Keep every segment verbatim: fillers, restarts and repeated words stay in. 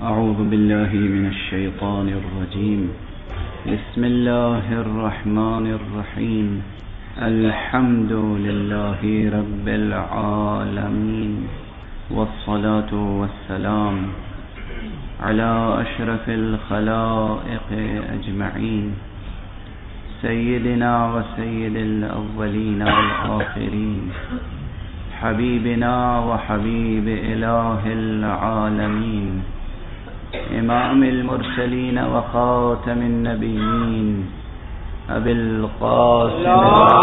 أعوذ بالله من الشيطان الرجيم. بسم الله الرحمن الرحيم. الحمد لله رب العالمين، والصلاة والسلام على أشرف الخلائق أجمعين، سيدنا وسيد الأولين والآخرين، حبيبنا وحبيب إله العالمين، إمام المرسلين وخاتم النبيين، أبي القاسم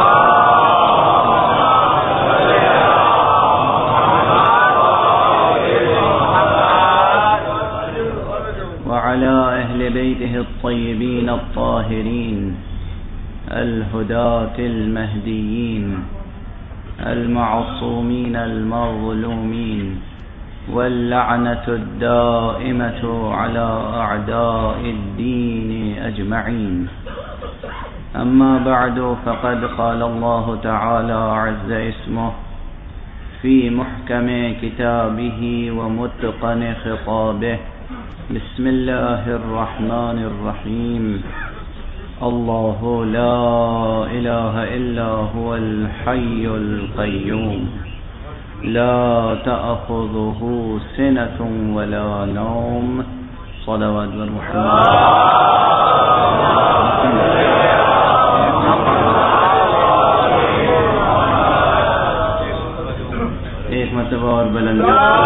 وعلى أهل بيته الطيبين الطاهرين الهداة المهديين المعصومين المظلومين، واللعنة الدائمة على أعداء الدين أجمعين. أما بعد، فقد قال الله تعالى عز اسمه في محكم كتابه ومتقن خطابه. بسم الله الرحمن الرحيم. الله لا إله إلا هو الحي القيوم، لا تأخذه سنة ولا نوم. صلوات محمد. ایک مرتبہ اور بلند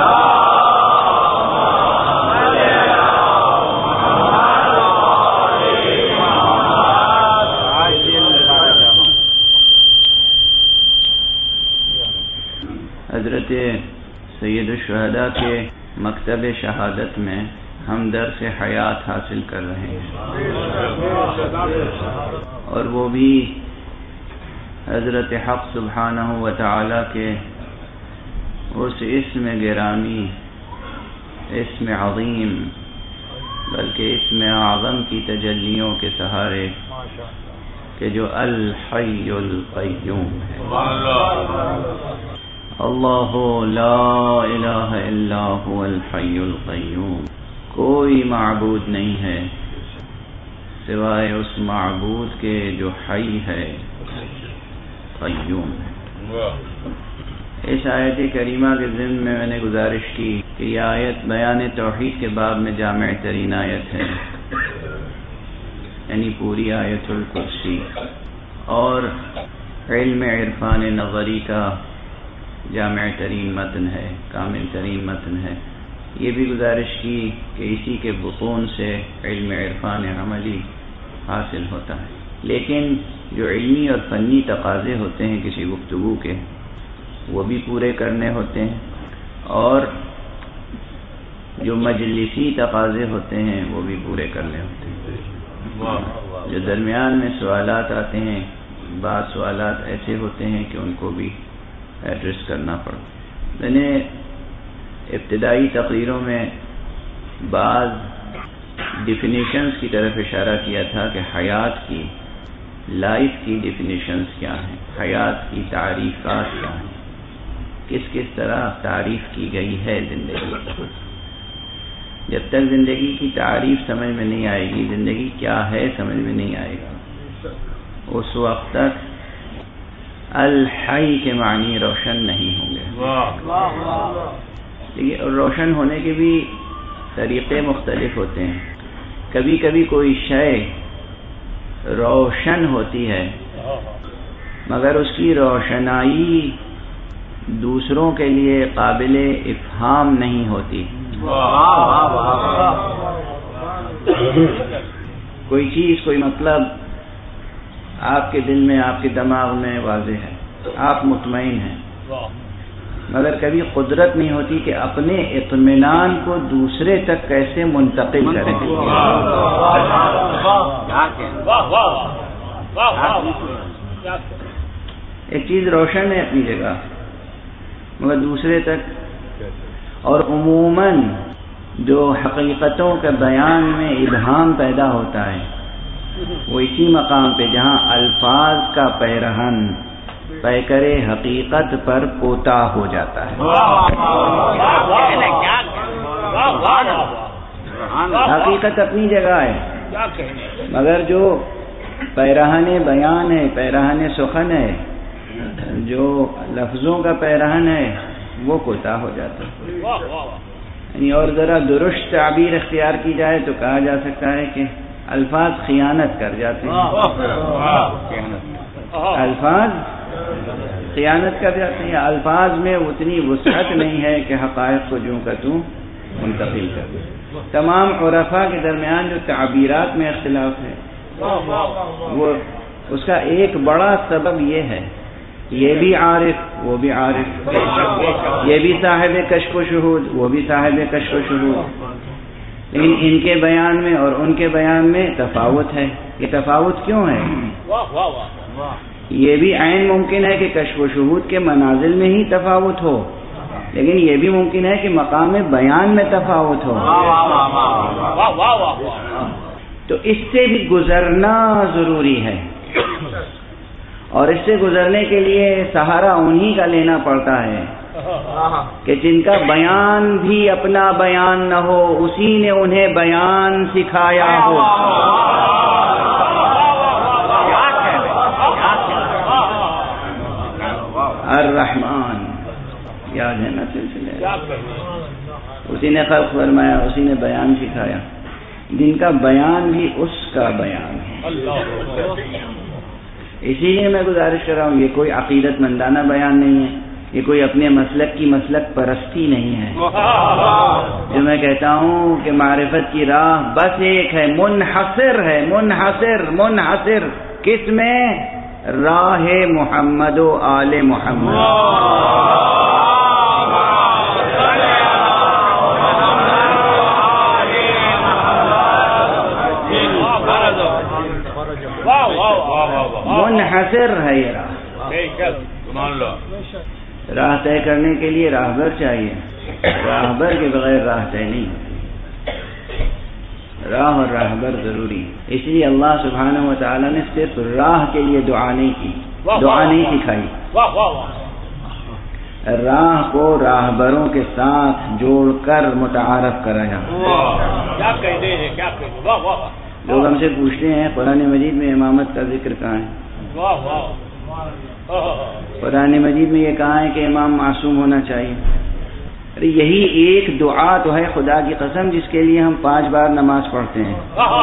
حضرت سید الشہداء کے مکتب شہادت میں ہم درس حیات حاصل کر رہے ہیں، اور وہ بھی حضرت حق سبحانہ و تعالی کے اس اسم گرامی، اسم عظیم، بلکہ اسم اعظم کی تجلیوں کے سہارے کہ جو الحی القیوم ہے. اللہ لا الہ الا هو الحی القیوم. کوئی معبود نہیں ہے سوائے اس معبود کے جو حی ہے، قیوم ہے. اس آیت کریمہ کے ضمن میں میں نے گزارش کی کہ یہ آیت بیان توحید کے باب میں جامع ترین آیت ہے، یعنی پوری آیت الکرسی، اور علم عرفان نظری کا جامع ترین متن ہے، کامل ترین متن ہے. یہ بھی گزارش کی کہ اسی کے بطون سے علم عرفان عملی حاصل ہوتا ہے. لیکن جو علمی اور فنی تقاضے ہوتے ہیں کسی گفتگو کے، وہ بھی پورے کرنے ہوتے ہیں، اور جو مجلسی تقاضے ہوتے ہیں وہ بھی پورے کرنے ہوتے ہیں. جو درمیان میں سوالات آتے ہیں، بعض سوالات ایسے ہوتے ہیں کہ ان کو بھی ایڈریس کرنا پڑتا. میں نے ابتدائی تقریروں میں بعض ڈیفینیشنز کی طرف اشارہ کیا تھا کہ حیات کی، لائف کی ڈیفینیشنز کیا ہیں، حیات کی تعریفات کیا ہیں، کس کس طرح تعریف کی گئی ہے زندگی. جب تک زندگی کی تعریف سمجھ میں نہیں آئے گی، زندگی کیا ہے سمجھ میں نہیں آئے گا، اس وقت تک الحی کے معنی روشن نہیں ہوں گے. دیکھیے، روشن ہونے کے بھی طریقے مختلف ہوتے ہیں. کبھی کبھی کوئی شے روشن ہوتی ہے مگر اس کی روشنائی دوسروں کے لیے قابل افہام نہیں ہوتی. کوئی چیز، کوئی مطلب آپ کے دل میں، آپ کے دماغ میں واضح ہے، آپ مطمئن ہیں، مگر کبھی قدرت نہیں ہوتی کہ اپنے اطمینان کو دوسرے تک کیسے منتقل کریں. ایک چیز روشن ہے اپنی جگہ مگر دوسرے تک، اور عموماً جو حقیقتوں کے بیان میں ابہام پیدا ہوتا ہے وہ اسی مقام پہ جہاں الفاظ کا پیرہن پیکر حقیقت پر پوتا ہو جاتا ہے. حقیقت اپنی جگہ ہے، مگر جو پیرہن بیان ہے، پیرہن سخن ہے، جو لفظوں کا پیرہن ہے، وہ کوتاہ ہو جاتا ہے. یعنی اور ذرا درست تعبیر اختیار کی جائے تو کہا جا سکتا ہے کہ الفاظ خیانت کر جاتے ہیں. الفاظ خیانت کر جاتے ہیں، الفاظ میں اتنی وسعت نہیں ہے کہ حقائق کو جوں کا توں منتقل کر دے. تمام عرفاء کے درمیان جو تعبیرات میں اختلاف ہے، وہ اس کا ایک بڑا سبب یہ ہے، یہ بھی عارف وہ بھی عارف، یہ بھی صاحب کشف و شہود وہ بھی صاحب کشف و شہود، لیکن ان کے بیان میں اور ان کے بیان میں تفاوت ہے. یہ تفاوت کیوں ہے؟ یہ بھی عین ممکن ہے کہ کشف و شہود کے منازل میں ہی تفاوت ہو، لیکن یہ بھی ممکن ہے کہ مقام بیان میں تفاوت ہو. تو اس سے بھی گزرنا ضروری ہے، اور اس سے گزرنے کے لیے سہارا انہی کا لینا پڑتا ہے کہ جن کا بیان بھی اپنا بیان نہ ہو، اسی نے انہیں بیان سکھایا ہو. الرحمن یاد ہے نا سلسلے، اسی نے خلق فرمایا، اسی نے بیان سکھایا. جن کا بیان بھی اس کا بیان ہے. اسی لیے میں گزارش کر رہا ہوں، یہ کوئی عقیدت مندانہ بیان نہیں ہے، یہ کوئی اپنے مسلک کی مسلک پرستی نہیں ہے. جو میں کہتا ہوں کہ معرفت کی راہ بس ایک ہے، منحصر ہے، منحصر منحصر کس میں؟ راہ محمد و آل محمد. منحصر ہے یہ راہ. راہ طے کرنے کے لیے راہبر چاہیے، راہبر کے بغیر راہ طے نہیں. راہ اور راہبر ضروری. اس لیے اللہ سبحانہ و تعالیٰ نے صرف راہ کے لیے دعا نہیں کی، دعا نہیں سکھائی، راہ کو راہبروں کے ساتھ جوڑ کر متعارف کرایا. لوگ ہم سے پوچھتے ہیں قرآن مجید میں امامت کا ذکر کہاں ہے؟ قرآن مجید میں یہ کہا ہے کہ امام معصوم ہونا چاہیے. ارے یہی ایک دعا تو ہے خدا کی قسم جس کے لیے ہم پانچ بار نماز پڑھتے ہیں.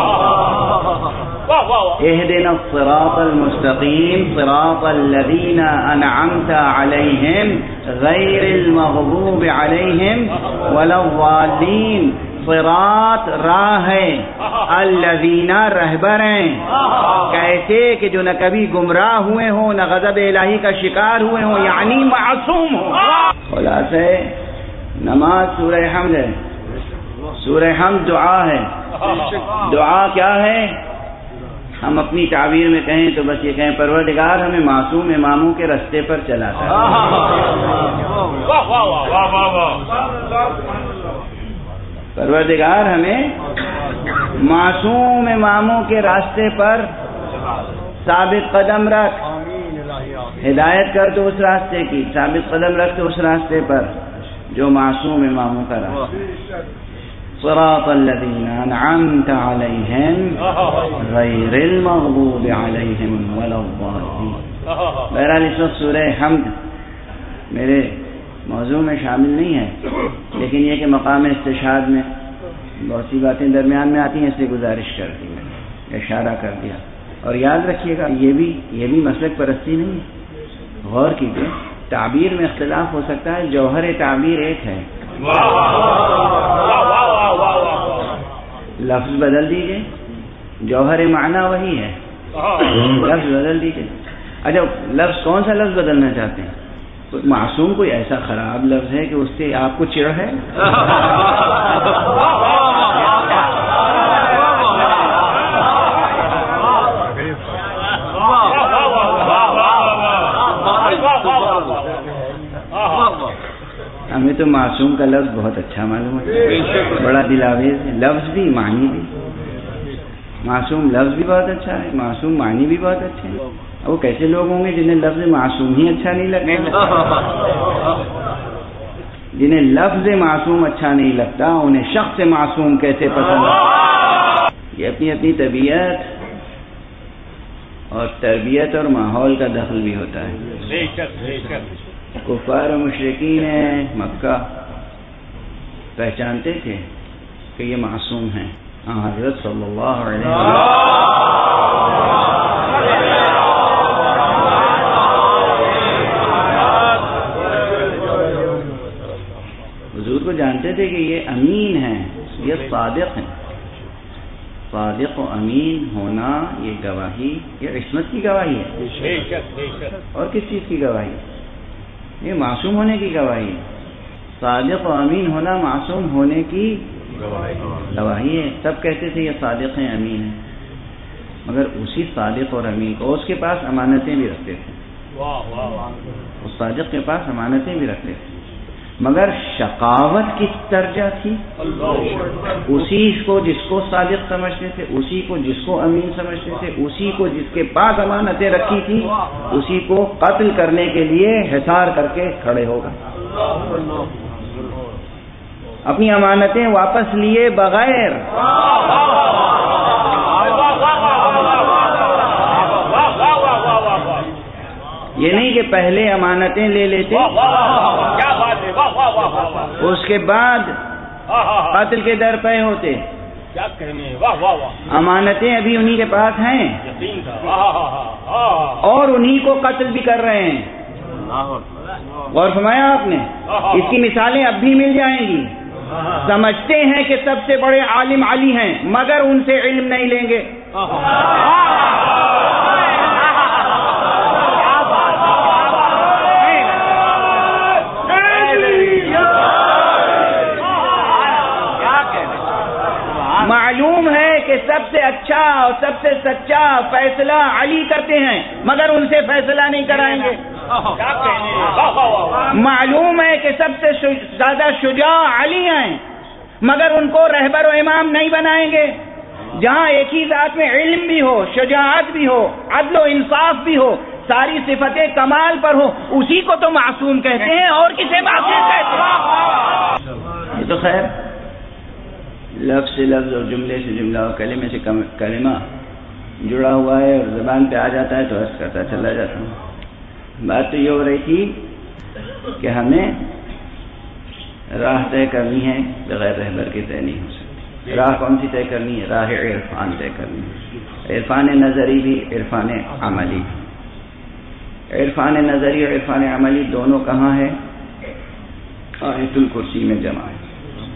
اہدنا الصراط المستقیم صراط الذین انعمت علیہم غیر المغضوب علیہم ولا الضالین. صراط راہ ہے، الذین رہبر ہیں، کیسے کہ جو نہ کبھی گمراہ ہوئے ہوں، نہ غضب الہی کا شکار ہوئے ہوں، یعنی معصوم ہوں. خلاصہ نماز سورہ حمد ہے، سورہ حمد دعا ہے. دعا کیا ہے؟ ہم اپنی تعبیر میں کہیں تو بس یہ کہیں پروردگار ہمیں معصوم اماموں کے رستے پر چلاتا ہے. پروردگار ہمیں معصوم اماموں کے راستے پر ثابت قدم رکھ، ہدایت کر تو اس راستے کی، ثابت قدم رکھ تو اس راستے پر جو معصوم اماموں کا راستہ. صراط الذین انعمت علیہم غیر المغضوب علیہم ولا الضالین. بہرحال اس وقت سورہ حمد میرے موضوع میں شامل نہیں ہے، لیکن یہ کہ مقام استشہاد میں بہت سی باتیں درمیان میں آتی ہیں، اس لیے گزارش کر دی، اشارہ کر دیا. اور یاد رکھیے گا یہ بھی یہ بھی مسلک پرستی نہیں ہے. غور کیجیے، تعبیر میں اختلاف ہو سکتا ہے، جوہر تعبیر ایک ہے. لفظ بدل دیجئے، جوہر معنی وہی ہے، لفظ بدل دیجئے. اچھا لفظ کون سا لفظ بدلنا چاہتے ہیں؟ معصوم کوئی ایسا خراب لفظ ہے کہ اس سے آپ کو چڑ ہے؟ ہمیں تو معصوم کا لفظ بہت اچھا معلوم ہے، بڑا دلاویز ہے، لفظ بھی معنی بھی. معصوم لفظ بھی بہت اچھا ہے، معصوم معنی بھی بہت اچھے ہیں. وہ کیسے لوگ ہوں گے جنہیں لفظ معصوم ہی اچھا نہیں لگے؟ جنہیں لفظ معصوم اچھا نہیں لگتا انہیں شخص معصوم کیسے پسند ہے؟ یہ اپنی اپنی طبیعت اور تربیت اور ماحول کا دخل بھی ہوتا ہے. کفار و مشرکین مکہ پہچانتے تھے کہ یہ معصوم ہیں. حضرت صلی اللہ علیہ وسلم حضور کو جانتے تھے کہ یہ امین ہیں، یہ صادق ہیں. صادق و امین ہونا یہ گواہی، یہ عصمت کی گواہی ہے. اور کس چیز کی گواہی؟ یہ معصوم ہونے کی گواہی ہے. صادق و امین ہونا معصوم ہونے کی گواہی ہے. سب کہتے تھے یہ صادق ہیں، امین ہیں، مگر اسی صادق اور امین کو اس کے پاس امانتیں بھی رکھتے تھے. اس صادق کے پاس امانتیں بھی رکھتے تھے، مگر شقاوت کس درجہ تھی؟ اسی کو جس کو صادق سمجھتے تھے، اسی کو جس کو امین سمجھتے تھے، اسی کو جس کے پاس امانتیں رکھی تھی، اسی کو قتل کرنے کے لیے حصار کر کے کھڑے ہو گئے، اپنی امانتیں واپس لیے بغیر. یہ نہیں کہ پہلے امانتیں لے لیتے اس کے بعد قتل کے در پہ ہوتے. امانتیں ابھی انہی کے پاس ہیں اور انہی کو قتل بھی کر رہے ہیں. غور فرمایا آپ نے؟ اس کی مثالیں اب بھی مل جائیں گی. سمجھتے ہیں کہ سب سے بڑے عالم علی ہیں مگر ان سے علم نہیں لیں گے. معلوم ہے کہ سب سے اچھا اور سب سے سچا فیصلہ علی کرتے ہیں مگر ان سے فیصلہ نہیں کرائیں گے. معلوم ہے کہ سب سے زیادہ شجاع علی ہیں مگر ان کو رہبر و امام نہیں بنائیں گے. جہاں ایک ہی ذات میں علم بھی ہو، شجاعت بھی ہو، عدل و انصاف بھی ہو، ساری صفتیں کمال پر ہو، اسی کو تو معصوم کہتے ہیں اور کسے معصوم کہتے ہیں؟ یہ تو خیر لفظ سے لفظ اور جملے سے جملہ اور کلمے سے کلمہ جڑا ہوا ہے اور زبان پہ آ جاتا ہے تو عرض کرتا چلا جاتا ہوں. بات تو یہ ہو رہی تھی کہ ہمیں راہ طے کرنی ہے، بغیر رہبر کے طے نہیں ہو سکتی. راہ کون سی طے کرنی ہے؟ راہ عرفان طے کرنی ہے. عرفان نظری بھی، عرفان عملی بھی. عرفان نظری اور عرفان عملی دونوں کہاں ہے؟ آیت الکرسی میں جمع ہے.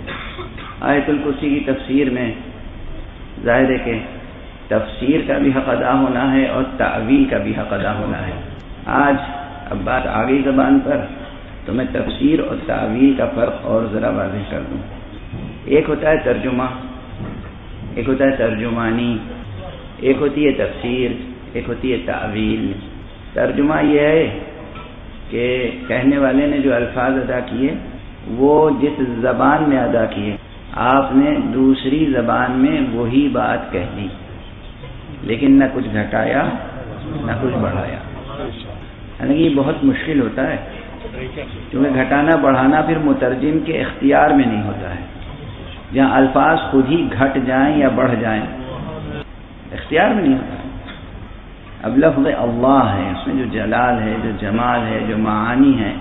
آیت الکرسی کی تفسیر میں ظاہر ہے کہ تفسیر کا بھی حق ادا ہونا ہے اور تعویل کا بھی حق ادا ہونا ہے. آج اب بات آ گئی زبان پر تو میں تفسیر اور تعویل کا فرق اور ذرا واضح کر دوں. ایک ہوتا ہے ترجمہ، ایک ہوتا ہے ترجمانی، ایک ہوتی ہے تفسیر، ایک ہوتی ہے تعویل. ترجمہ یہ ہے کہ کہنے والے نے جو الفاظ ادا کیے وہ جس زبان میں ادا کیے، آپ نے دوسری زبان میں وہی بات کہہ دی لیکن نہ کچھ گھٹایا نہ کچھ بڑھایا. یعنی یہ بہت مشکل ہوتا ہے کیونکہ گھٹانا بڑھانا پھر مترجم کے اختیار میں نہیں ہوتا ہے. جہاں الفاظ خود ہی گھٹ جائیں یا بڑھ جائیں اختیار میں نہیں ہوتا ہے. اب لفظ اللہ ہے، اس میں جو جلال ہے، جو جمال ہے، جو معانی ہے،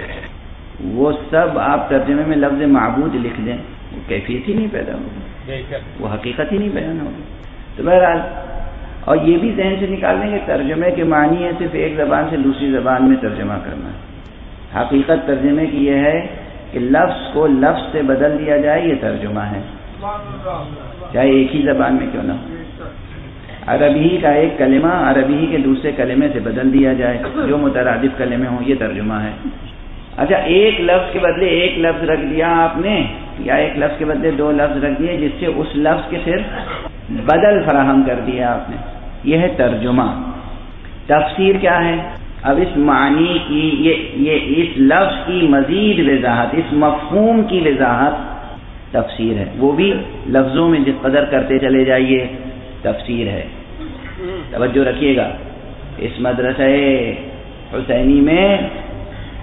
وہ سب آپ ترجمے میں لفظ معبود لکھ دیں، وہ کیفیت ہی نہیں پیدا ہوگی، وہ حقیقت ہی نہیں بیان ہوگی. تو بہرحال اور یہ بھی ذہن سے نکال دیں کہ ترجمے کے معنی ہے صرف ایک زبان سے دوسری زبان میں ترجمہ کرنا. حقیقت ترجمے کی یہ ہے کہ لفظ کو لفظ سے بدل دیا جائے، یہ ترجمہ ہے، چاہے ایک ہی زبان میں کیوں نہ ہو. عربی کا ایک کلمہ عربی کے دوسرے کلمے سے بدل دیا جائے، جو مترادف کلمے ہوں، یہ ترجمہ ہے. اچھا ایک لفظ کے بدلے ایک لفظ رکھ دیا آپ نے، یا ایک لفظ کے بدلے دو لفظ رکھ دیے جس سے اس لفظ کے صرف بدل فراہم کر دیا آپ نے، یہ ہے ترجمہ. تفسیر کیا ہے؟ اب اس معنی کی یہ یہ اس لفظ کی مزید وضاحت، اس مفہوم کی وضاحت تفسیر ہے. وہ بھی لفظوں میں جس قدر کرتے چلے جائیے تفسیر ہے. توجہ رکھیے گا، اس مدرسہ حسینی میں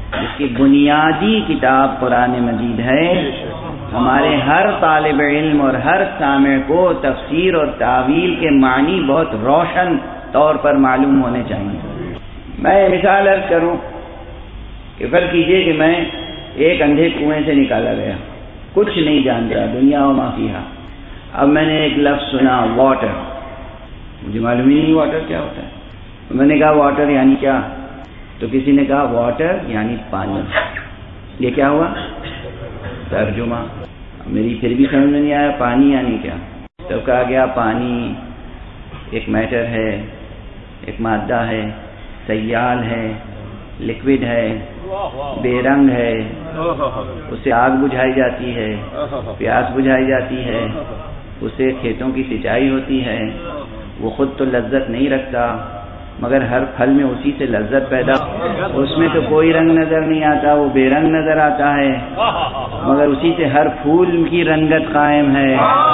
جس کی بنیادی کتاب قرآن مجید ہے، ہمارے ہر طالب علم اور ہر سامع کو تفسیر اور تاویل کے معنی بہت روشن طور پر معلوم ہونے چاہیے۔ میں مثال عرض کروں کہ فرض کیجئے کہ میں ایک اندھے کنویں سے نکالا گیا، کچھ نہیں جانتا دنیا و ما فیہا۔ اب میں نے ایک لفظ سنا واٹر، مجھے معلوم ہی نہیں واٹر کیا ہوتا ہے۔ میں نے کہا واٹر یعنی کیا؟ تو کسی نے کہا واٹر یعنی پانی۔ یہ کیا ہوا؟ ترجمہ۔ میری پھر بھی سمجھ میں نہیں آیا پانی یعنی کیا۔ تب کہا گیا پانی ایک میٹر ہے، ایک مادہ ہے، سیال ہے، لکوڈ ہے، بے رنگ ہے، اس سے آگ بجھائی جاتی ہے، پیاس بجھائی جاتی ہے، اس سے کھیتوں کی سینچائی ہوتی ہے۔ وہ خود تو لذت نہیں رکھتا مگر ہر پھل میں اسی سے لذت پیدا، اس میں تو کوئی رنگ نظر نہیں آتا، وہ بے رنگ نظر آتا ہے مگر اسی سے ہر پھول کی رنگت قائم ہے،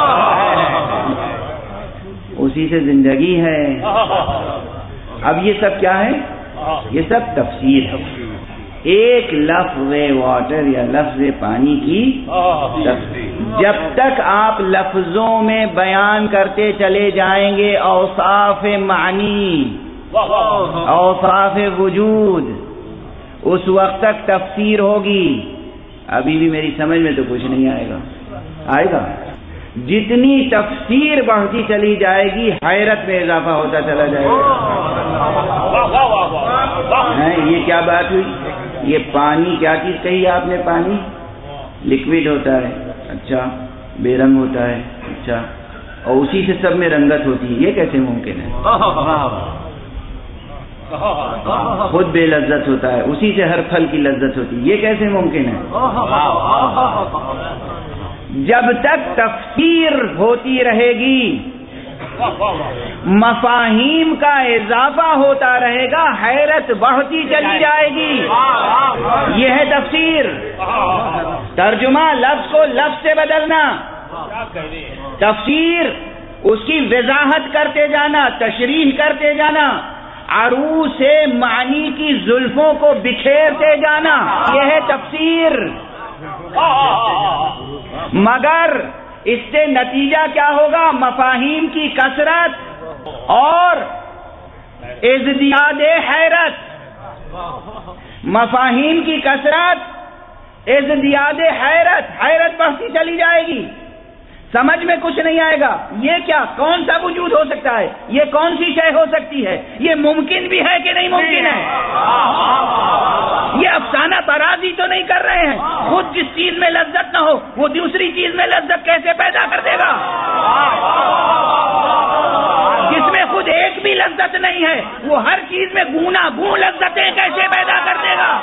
اسی سے زندگی ہے۔ اب یہ سب کیا ہے؟ یہ سب تفسیر ہے۔ ایک لفظ واٹر یا لفظ پانی کی جب تک آپ لفظوں میں بیان کرتے چلے جائیں گے اوصاف معنی، اوصاف وجود، اس وقت تک تفسیر ہوگی۔ ابھی بھی میری سمجھ میں تو کچھ نہیں آئے گا، آئے گا؟ جتنی تفسیر بڑھتی چلی جائے گی حیرت میں اضافہ ہوتا چلا جائے گا۔ یہ کیا بات ہوئی؟ یہ پانی کیا چیز کہی آپ نے؟ پانی لکوڈ ہوتا ہے، اچھا، بے رنگ ہوتا ہے، اچھا، اور اسی سے سب میں رنگت ہوتی ہے، یہ کیسے ممکن ہے؟ خود بے لذت ہوتا ہے، اسی سے ہر پھل کی لذت ہوتی ہے، یہ کیسے ممکن ہے؟ جب تک تفسیر ہوتی رہے گی مفاہیم کا اضافہ ہوتا رہے گا، حیرت بڑھتی چلی جائے گی۔ یہ ہے تفسیر۔ ترجمہ لفظ کو لفظ سے بدلنا، تفسیر اس کی وضاحت کرتے جانا، تشریح کرتے جانا، عروض سے معنی کی زلفوں کو بکھیرتے جانا، یہ ہے تفسیر۔ مگر اس سے نتیجہ کیا ہوگا؟ مفاہیم کی کثرت اور ازدیاد حیرت، مفاہیم کی کثرت، ازدیاد حیرت، حیرت بڑھتی چلی جائے گی، سمجھ میں کچھ نہیں آئے گا۔ یہ کیا، کون سا وجود ہو سکتا ہے؟ یہ کون سی شے ہو سکتی ہے؟ یہ ممکن بھی ہے کہ نہیں ممکن ہے؟ یہ افسانہ ترازی تو نہیں کر رہے ہیں؟ خود جس چیز میں لذت نہ ہو وہ دوسری چیز میں لذت کیسے پیدا کر دے گا؟ جس میں خود ایک بھی لذت نہیں ہے وہ ہر چیز میں گونا گون لذتیں کیسے پیدا کر دے گا؟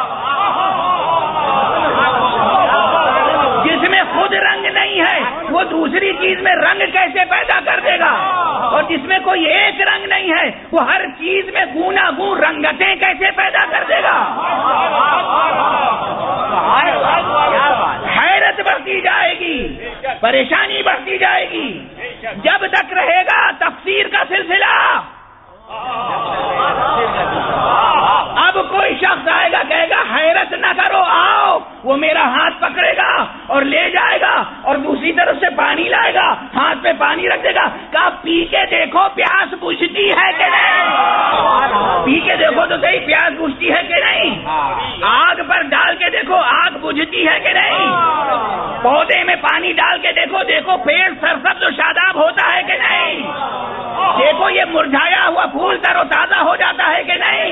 جس میں خود رنگ نہیں ہے وہ دوسری چیز میں رنگ کیسے پیدا کر دے گا؟ اور جس میں کوئی ایک رنگ نہیں ہے وہ ہر چیز میں گونا گون رنگتیں کیسے پیدا کر دے گا؟ حیرت بڑھتی جائے گی، پریشانی بڑھتی جائے گی، جب تک رہے گا تفسیر کا سلسلہ۔ اب کوئی شخص آئے گا کہے گا حیرت نہ کرو، آؤ، وہ میرا ہاتھ پکڑے گا اور لے جائے گا اور دوسری طرف سے پانی لائے گا، ہاتھ پہ پانی رکھ دے گا، کہا پی کے دیکھو پیاس بجھتی ہے کہ نہیں، پی کے دیکھو تو صحیح پیاس بجھتی ہے کہ نہیں، آگ پر ڈال کے دیکھو آگ بجھتی ہے کہ نہیں، پودے میں پانی ڈال کے دیکھو دیکھو پیڑ سرسبز و شاداب ہوتا ہے کہ نہیں، دیکھو یہ مرجھایا ہوا پھول تر و تازہ ہو جاتا ہے کہ نہیں،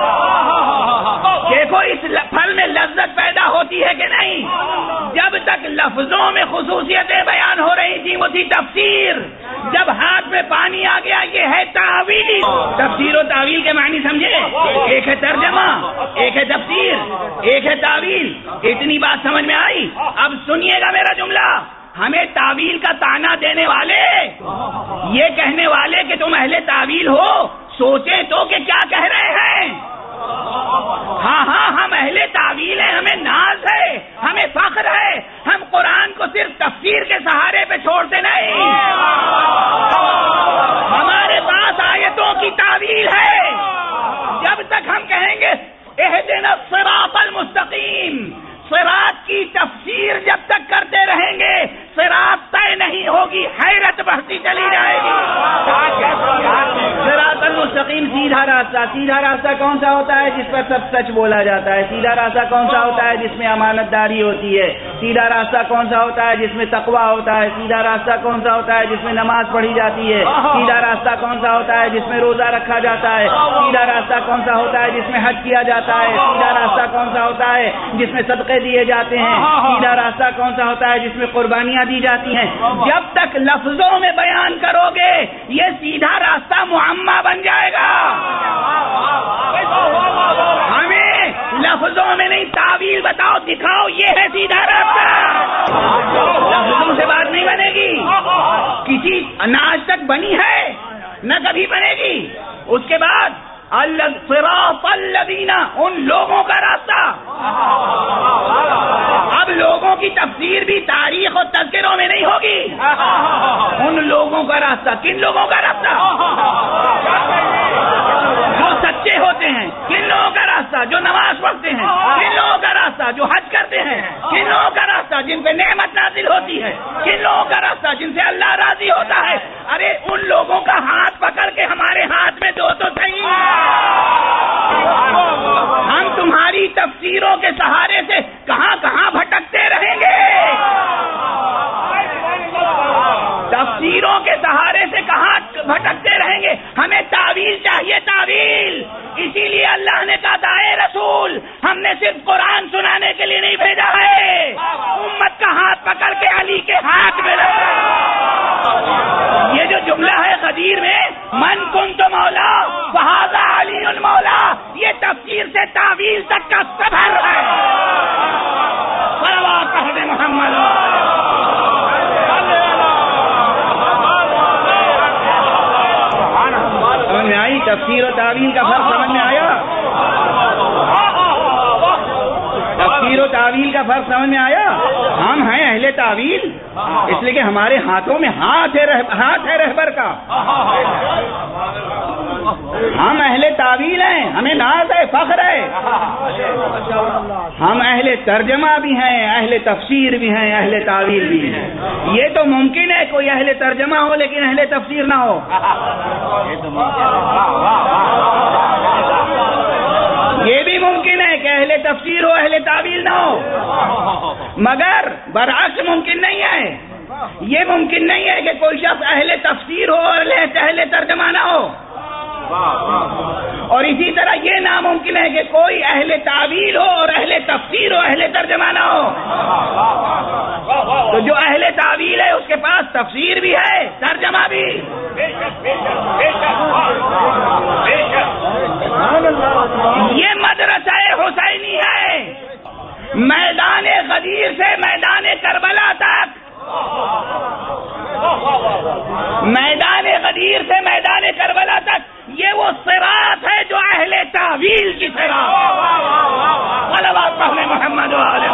دیکھو اس پھل میں لذت پیدا ہوتی ہے کہ نہیں۔ جب تک لفظوں میں خصوصیتیں بیان ہو رہی تھی وہ تھی تفسیر، جب ہاتھ میں پانی آ گیا یہ ہے تعویل۔ تفسیر و تعویل کے معنی سمجھے؟ ایک ہے ترجمہ، ایک ہے تفسیر، ایک ہے تعویل۔ اتنی بات سمجھ میں آئی؟ اب سنیے گا میرا جملہ۔ ہمیں تعویل کا طعنہ دینے والے، یہ کہنے والے کہ تم اہل تعویل ہو، سوچیں تو کہ کیا کہہ رہے ہیں۔ ہاں ہاں ہم اہل تعویل ہیں، ہمیں ناز ہے، ہمیں فخر ہے، ہم قرآن کو صرف تفسیر کے سہارے پہ چھوڑتے نہیں، ہمارے پاس آیتوں کی تعویل ہے۔ جب تک ہم کہیں گے اہل اہدنا الصراط المستقیم، صراط کی تفسیر جب تک کرتے رہیں گے صراط طے نہیں ہوگی، حیرت بڑھتی چلی جائے گی۔ صراط المستقیم سیدھا راستہ، سیدھا راستہ کون سا ہوتا ہے؟ جس پر سب سچ بولا جاتا ہے۔ سیدھا راستہ کون سا ہوتا ہے؟ جس میں امانت داری ہوتی ہے۔ سیدھا راستہ کون سا ہوتا ہے؟ جس میں تقویٰ ہوتا ہے۔ سیدھا راستہ کون سا ہوتا ہے؟ جس میں نماز پڑھی جاتی ہے۔ سیدھا راستہ کون سا ہوتا ہے؟ جس میں روزہ رکھا جاتا ہے۔ سیدھا راستہ کون سا ہوتا ہے؟ جس میں حج کیا جاتا ہے۔ سیدھا راستہ کون سا ہوتا ہے؟ جس میں صدقے دیے جاتے ہیں۔ سیدھا راستہ کون سا ہوتا ہے؟ جس میں قربانیاں دی جاتی ہیں۔ جب تک لفظوں میں بیان کرو گے یہ سیدھا راستہ معمہ بن جائے گا۔ ہمیں لفظوں میں نہیں، تعویل بتاؤ، دکھاؤ یہ ہے سیدھا راستہ۔ لفظوں سے بات نہیں بنے گی، کسی نہ آج تک بنی ہے نہ کبھی بنے گی۔ اس کے بعد صراط الذین، ان لوگوں کا راستہ۔ اب لوگوں کی تفسیر بھی تاریخ اور تذکروں میں نہیں ہوگی، ان لوگوں کا راستہ۔ کن لوگوں کا راستہ؟ جو سچے ہوتے ہیں۔ کن لوگوں کا راستہ؟ جو نماز پڑھتے ہیں۔ کن لوگوں کا راستہ؟ جو حج کرتے ہیں۔ کن لوگوں کا راستہ؟ جن پہ نعمت نازل ہوتی ہے۔ کن لوگوں کا راستہ؟ جن سے اللہ راضی ہوتا ہے۔ ارے ان لوگوں کا ہاتھ پکڑ کے ہمارے ہاتھ میں دو تو صحیح۔ ہم تمہاری تفسیروں کے سہارے سے کہاں کہاں بھٹکتے رہیں گے، تفسیروں کے سہارے سے کہاں بھٹکتے رہیں گے۔ ہمیں تعویل چاہیے، تعویل۔ اسی لیے اللہ نے کہا تھا اے رسول ہم نے صرف قرآن سنانے کے لیے نہیں بھیجا ہے، امت کا ہاتھ پکڑ کے علی کے ہاتھ میں رکھا۔ یہ جو جملہ ہے غدیر میں من کنت مولا فہذا علی المولا، یہ تفسیر سے تعویل تک کا سفر ہے۔ صلوات علی محمد۔ سمجھ میں آئی؟ تفسیر و تعویل کا فرق سمجھ میں آیا؟ تفسیر و تعویل کا فرق سمجھ میں آیا؟ ہم ہیں اہل تعویل، اس لیے کہ ہمارے ہاتھوں میں ہاتھ ہے ہاتھ ہے رہبر کا۔ ہم اہل تعویل ہیں، ہمیں ناز ہے، فخر ہے۔ ہم اہل ترجمہ بھی ہیں، اہل تفسیر بھی ہیں، اہل تعویل بھی ہیں۔ یہ تو ممکن ہے کوئی اہل ترجمہ ہو لیکن اہل تفسیر نہ ہو۔ یہ بھی ممکن ہے کہ اہل تفسیر ہو اہل تعویل نہ ہو، مگر برعکس ممکن نہیں ہے۔ یہ ممکن نہیں ہے کہ کوئی شخص اہل تفسیر ہو اور اہل ترجمہ نہ ہو، اور اسی طرح یہ ناممکن ہے کہ کوئی اہل تعویل ہو اور اہل تفسیر ہو اہل ترجمہ نہ ہو۔ تو جو اہل تعویل ہے اس کے پاس تفسیر بھی ہے، ترجمہ بھی۔ یہ مدرسہ حسینی ہے، میدان غدیر سے میدان کربلا تک، میدان غدیر سے میدان کربلا تک یہ وہ صراط ہے جو اہل تعویل کی صراط۔ صلوات علی محمد و آل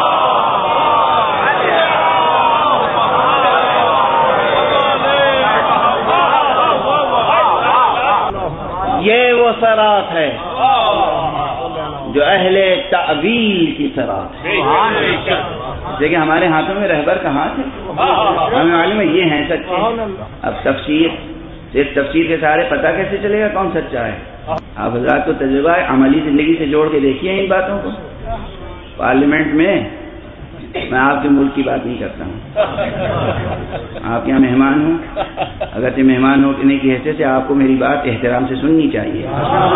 یہ وہ صراط ہے جو اہل تعویل کی صراط ہے۔ دیکھیں ہمارے ہاتھوں میں رہبر کا ہاتھ ہے، ہمیں معلوم ہے یہ ہیں سچے۔ اب تفسیر صرف تفسیر کے سہارے پتہ کیسے چلے گا کون سچا ہے؟ آپ حضرات کو تجربہ ہے، عملی زندگی سے جوڑ کے دیکھیے ان باتوں کو۔ پارلیمنٹ میں میں آپ کے ملک کی بات نہیں کرتا ہوں، آپ یہاں مہمان ہوں، اگرچہ مہمان ہونے کی حیثیت سے آپ کو میری بات احترام سے سننی چاہیے۔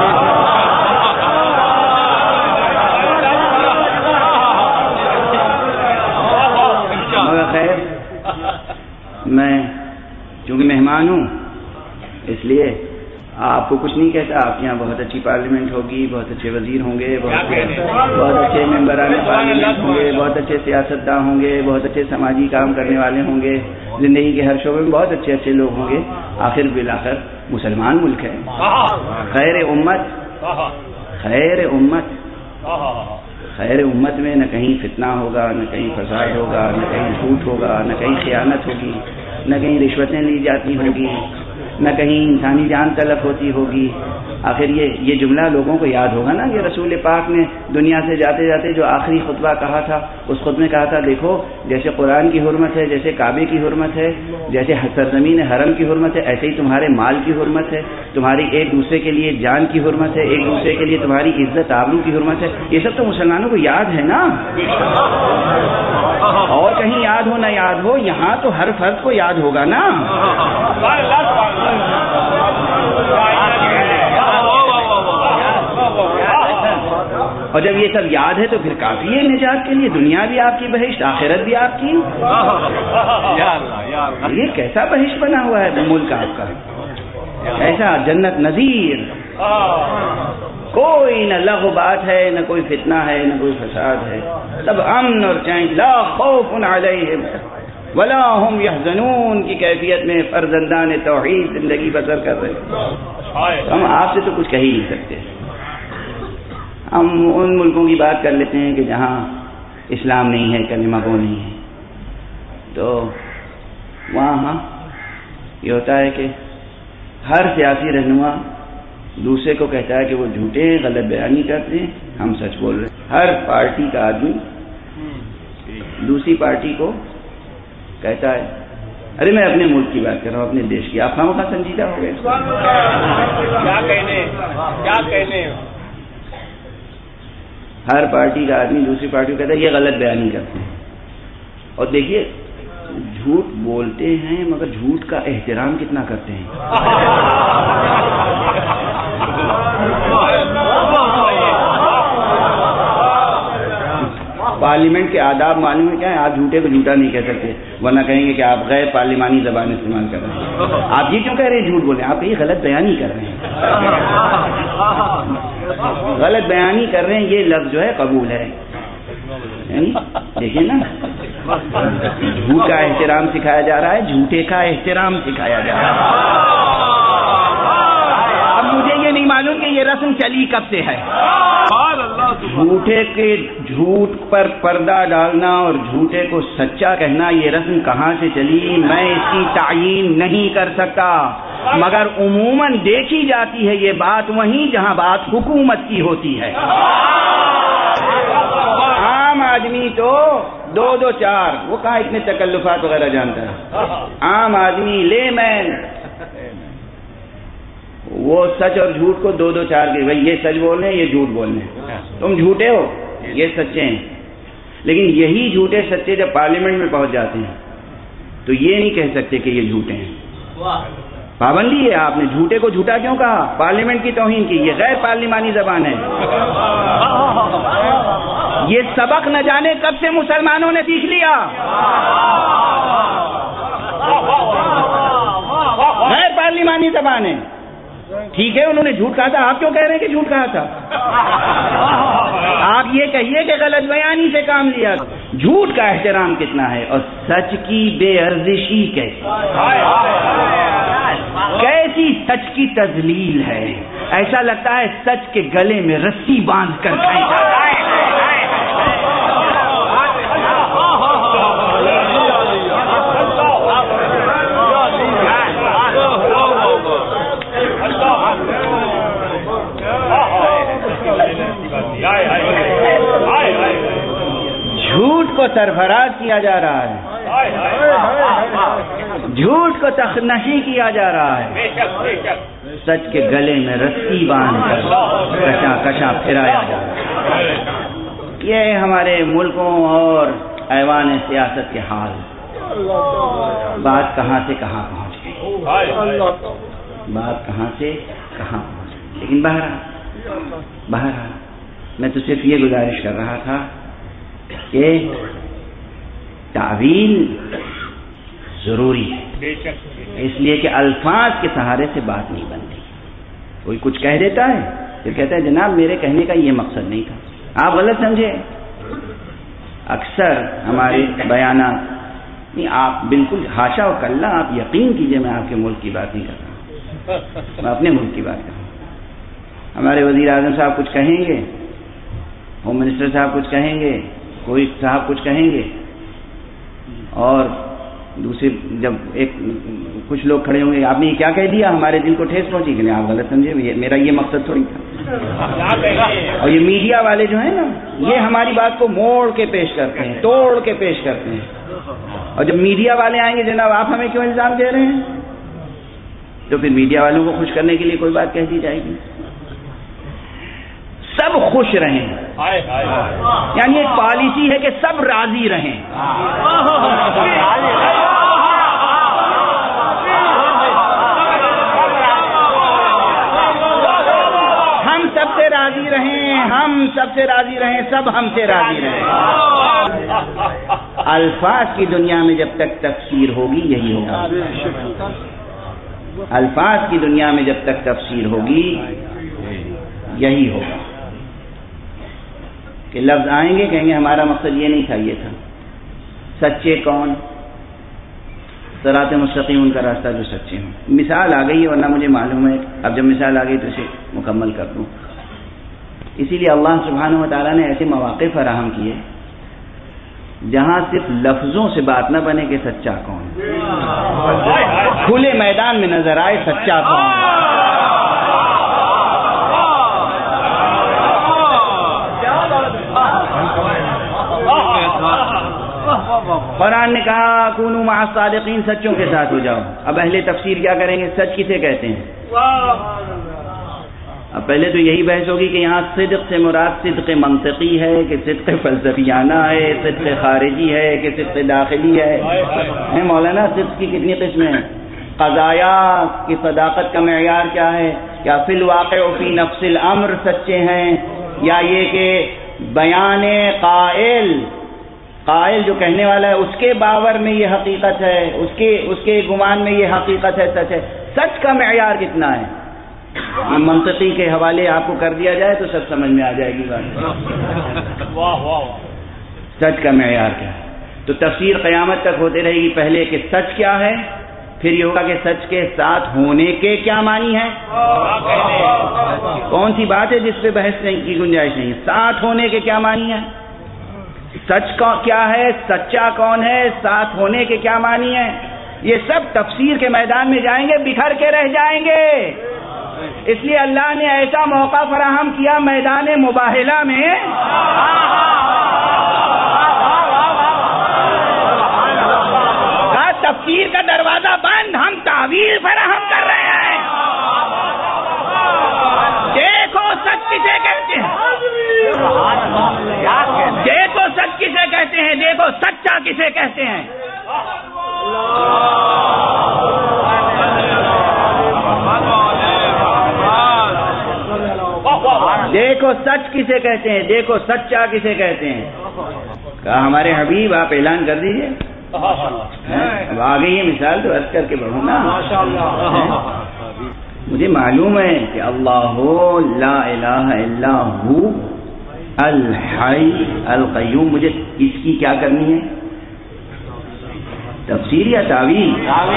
مگر خیر میں چونکہ مہمان ہوں اس لیے آپ کو کچھ نہیں کہتا۔ آپ کے یہاں بہت اچھی پارلیمنٹ ہوگی، بہت اچھے وزیر ہوں گے، بہت بہت اچھے ممبران پارلیمنٹ ہوں گے، بہت اچھے سیاستداں ہوں گے، بہت اچھے سماجی کام کرنے والے ہوں گے، زندگی کے ہر شعبے میں بہت اچھے اچھے لوگ ہوں گے۔ آخر بالآخر مسلمان ملک ہے، خیر امت، خیر امت خیر امت میں نہ کہیں فتنہ ہوگا، نہ کہیں فساد ہوگا، نہ کہیں جھوٹ ہوگا، نہ کہیں خیانت ہوگی، نہ کہیں رشوتیں لی جاتی ہوں گی، نہ کہیں انسانی جان تلف ہوتی ہوگی. آخر یہ یہ جملہ لوگوں کو یاد ہوگا نا کہ رسول پاک نے دنیا سے جاتے جاتے جو آخری خطبہ کہا تھا، اس خطبے میں کہا تھا دیکھو جیسے قرآن کی حرمت ہے، جیسے کعبے کی حرمت ہے، جیسے سرزمین حرم کی حرمت ہے، ایسے ہی تمہارے مال کی حرمت ہے، تمہاری ایک دوسرے کے لیے جان کی حرمت ہے، ایک دوسرے کے لیے تمہاری عزت آبرو کی حرمت ہے. یہ سب تو مسلمانوں کو یاد ہے نا. اور کہیں یاد ہو نہ یاد ہو، یہاں تو ہر فرد کو یاد ہوگا نا. اور جب یہ سب یاد ہے تو پھر کافی ہے نجات کے لیے. دنیا بھی آپ کی بہشت، آخرت بھی آپ کی. یہ کیسا بہشت بنا ہوا ہے ملک آپ کا، ایسا جنت نظیر. کوئی نہ لغو بات ہے، نہ کوئی فتنہ ہے، نہ کوئی فساد ہے. سب امن اور چین. لا خوف علیہم ولا هم يحزنون کی کیفیت میں فرزندان توحید زندگی بسر کر رہے ہیں. ہم آپ سے تو کچھ کہہ ہی نہیں سکتے. ہم ان ملکوں کی بات کر لیتے ہیں کہ جہاں اسلام نہیں ہے، کلمہ گو نہیں ہے، تو وہاں یہ ہوتا ہے کہ ہر سیاسی رہنما دوسرے کو کہتا ہے کہ وہ جھوٹے ہیں، غلط بیانی کرتے ہیں، ہم سچ بول رہے ہیں. ہر پارٹی کا آدمی دوسری پارٹی کو کہتا ہے ارے میں اپنے ملک کی بات کر رہا ہوں، اپنے دیش کی. آپ خواہ سنجیدہ ہو گئے. کیا کہنے کیا کہنے ہر پارٹی کا آدمی دوسری پارٹی کو کہتا ہے یہ غلط بیانی کرتے ہیں. اور دیکھیے جھوٹ بولتے ہیں مگر جھوٹ کا احترام کتنا کرتے ہیں. پارلیمنٹ کے آداب معلوم ہے کیا ہے؟ آپ جھوٹے کو جھوٹا نہیں کہہ سکتے، ورنہ کہیں گے کہ آپ غیر پارلیمانی زبان استعمال کر رہے ہیں. آپ یہ کیوں کہہ رہے ہیں جھوٹ بولیں؟ آپ یہ غلط بیانی کر رہے ہیں. غلط بیانی کر رہے ہیں، یہ لفظ جو ہے قبول ہے. دیکھیں نا، جھوٹ کا احترام سکھایا جا رہا ہے، جھوٹے کا احترام سکھایا جا رہا ہے. اب مجھے یہ نہیں معلوم کہ یہ رسم چلی کب سے ہے. جھوٹے کے جھوٹ پر پردہ ڈالنا اور جھوٹے کو سچا کہنا، یہ رسم کہاں سے چلی میں اس کی تعیین نہیں کر سکتا، مگر عموماً دیکھی جاتی ہے یہ بات وہیں جہاں بات حکومت کی ہوتی ہے. عام آدمی تو دو دو چار، وہ کہاں اتنے تکلفات وغیرہ جانتا ہے. عام آدمی لے مین وہ سچ اور جھوٹ کو دو دو چار کے، بھائی یہ سچ بول رہے ہیں، یہ جھوٹ بول رہے ہیں، تم جھوٹے ہو، یہ سچے ہیں. لیکن یہی جھوٹے سچے جب پارلیمنٹ میں پہنچ جاتے ہیں تو یہ نہیں کہہ سکتے کہ یہ جھوٹے ہیں. پابندی ہے. آپ نے جھوٹے کو جھوٹا کیوں کہا؟ پارلیمنٹ کی توہین کی. یہ غیر پارلیمانی زبان ہے. یہ سبق نہ جانے کب سے مسلمانوں نے سیکھ لیا. غیر پارلیمانی زبان ہے. ٹھیک ہے انہوں نے جھوٹ کہا تھا، آپ کیوں کہہ رہے ہیں کہ جھوٹ کہا تھا؟ آپ یہ کہیے کہ غلط بیانی سے کام لیا. جھوٹ کا احترام کتنا ہے اور سچ کی بے ارزشی کیسی کیسی سچ کی تذلیل ہے. ایسا لگتا ہے سچ کے گلے میں رسی باندھ کر پھینکا جائے. جھوٹ کو سرفراز کیا جا رہا ہے، جھوٹ کو تخنشی کیا جا رہا ہے، سچ کے گلے میں رسی باندھ کر کشا کشا پھرایا جا رہا ہے. یہ ہمارے ملکوں اور ایوان سیاست کے حال. بات کہاں سے کہاں پہنچ گئی، بات کہاں سے کہاں پہنچ گئی. لیکن بہرحال بہرحال میں تو صرف یہ گزارش کر رہا تھا کہ تعویل ضروری ہے، اس لیے کہ الفاظ کے سہارے سے بات نہیں بنتی. کوئی کچھ کہہ دیتا ہے پھر کہتا ہے جناب میرے کہنے کا یہ مقصد نہیں تھا، آپ غلط سمجھے. اکثر ہمارے بیانات نہیں، آپ بالکل حاشا و کلا، آپ یقین کیجئے میں آپ کے ملک کی بات نہیں کر رہا، میں اپنے ملک کی بات کر رہا ہوں. ہمارے وزیر اعظم صاحب کچھ کہیں گے، ہوم منسٹر صاحب کچھ کہیں گے، کوئی صاحب کچھ کہیں گے، اور دوسرے جب ایک کچھ لوگ کھڑے ہوں گے آپ نے یہ کیا کہہ دیا ہمارے دل کو ٹھیس پہنچی کہ نہیں آپ غلط سمجھے میرا یہ مقصد تھوڑی تھا. اور یہ میڈیا والے جو ہیں نا یہ ہماری بات کو موڑ کے پیش کرتے ہیں توڑ کے پیش کرتے ہیں. اور جب میڈیا والے آئیں گے جناب آپ ہمیں کیوں الزام دے رہے ہیں تو پھر میڈیا والوں کو خوش کرنے کے لیے کوئی بات کہہ دی جائے گی. سب خوش رہیں یعنی ایک پالیسی ہے کہ سب راضی رہیں. ہم سب سے راضی رہیں ہم سب سے راضی رہیں سب ہم سے راضی رہیں. الفاظ کی دنیا میں جب تک تفسیر ہوگی یہی ہوگا. الفاظ کی دنیا میں جب تک تفسیر ہوگی یہی ہوگا کہ لفظ آئیں گے کہیں گے ہمارا مقصد یہ نہیں تھا یہ تھا. سچے کون؟ صراط مستقیم ان کا راستہ جو سچے ہوں. مثال آ گئی ہے ورنہ مجھے معلوم ہے اب جب مثال آ گئی تو اسے مکمل کر دوں. اسی لیے اللہ سبحانہ و تعالیٰ نے ایسے مواقع فراہم کیے جہاں صرف لفظوں سے بات نہ بنے کہ سچا کون. کھلے میدان میں نظر آئے سچا کون. قرآن نے کہا کونوا مع الصادقین سچوں کے ساتھ ہو جاؤ. اب اہل تفسیر کیا کریں گے سچ کسے کہتے ہیں؟ اب پہلے تو یہی بحث ہوگی کہ یہاں صدق سے مراد صدق منطقی ہے کہ صدق فلسفیانہ ہے صدق خارجی ہے کہ صدق داخلی ہے. مولانا صدق کی کتنی قسمیں ہیں؟ قضایا کی صداقت کا معیار کیا ہے؟ یا فی الواقع فی نفس الامر سچے ہیں یا یہ کہ بیان قائل قائل جو کہنے والا ہے اس کے باور میں یہ حقیقت ہے اس کے اس کے گمان میں یہ حقیقت ہے سچ ہے. سچ کا معیار کتنا ہے؟ منطقی کے حوالے آپ کو کر دیا جائے تو سب سمجھ میں آ جائے گی بات. سچ کا معیار کیا ہے؟ تو تفسیر قیامت تک ہوتے رہے گی. پہلے کہ سچ کیا ہے پھر یہ ہوگا کہ سچ کے ساتھ ہونے کے کیا معنی ہے. کون سی بات ہے جس پہ بحث نہیں کی گنجائش نہیں ہے. ساتھ ہونے کے کیا معنی ہے. سچ کا کیا ہے سچا کون ہے ساتھ ہونے کے کیا معنی ہے. یہ سب تفسیر کے میدان میں جائیں گے بکھر کے رہ جائیں گے. اس لیے اللہ نے ایسا موقع فراہم کیا میدان مباہلہ میں کہا تفسیر کا دروازہ بند ہم تعویل فراہم کر رہے ہیں. دیکھو سچ کسے کہتے ہیں دیکھو سچ کسے کہتے ہیں دیکھو سچا کسے کہتے ہیں. دیکھو سچ کسے کہتے ہیں دیکھو سچا کسے کہتے ہیں. کہا ہمارے حبیب آپ اعلان کر دیجئے. اب آ گئی ہے مثال تو عرض کر کے بڑھوں نا. مجھے معلوم ہے کہ اللہ لا الہ الا ہو الحی القیوم. مجھے اس کی کیا کرنی ہے تفسیر یا تعویل؟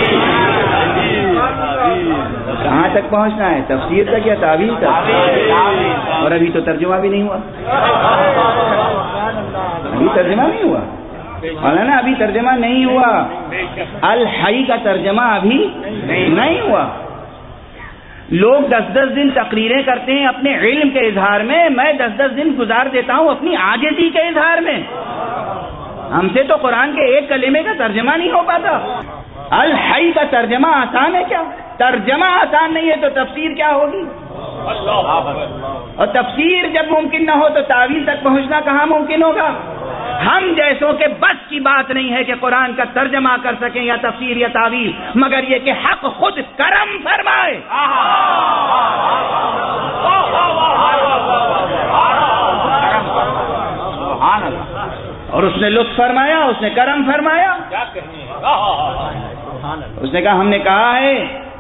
کہاں تک پہنچنا ہے تفسیر تک یا تعویل تک؟ اور ابھی تو ترجمہ بھی نہیں ہوا. ابھی ترجمہ نہیں ہوا مولانا ابھی ترجمہ نہیں ہوا. الحی کا ترجمہ ابھی نہیں ہوا. لوگ دس دس دن تقریریں کرتے ہیں اپنے علم کے اظہار میں. میں دس دس دن گزار دیتا ہوں اپنی عاجزی کے اظہار میں. ہم سے تو قرآن کے ایک کلمے کا ترجمہ نہیں ہو پاتا. الحی کا ترجمہ آسان ہے کیا؟ ترجمہ آسان نہیں ہے تو تفسیر کیا ہوگی؟ اور تفسیر جب ممکن نہ ہو تو تعویل تک پہنچنا کہاں ممکن ہوگا؟ ہم جیسوں کے بس کی بات نہیں ہے کہ قرآن کا ترجمہ کر سکیں یا تفسیر یا تعویل مگر یہ کہ حق خود کرم فرمائے. اور اس نے لطف فرمایا اس نے کرم فرمایا. اس نے کہا ہم نے کہا ہے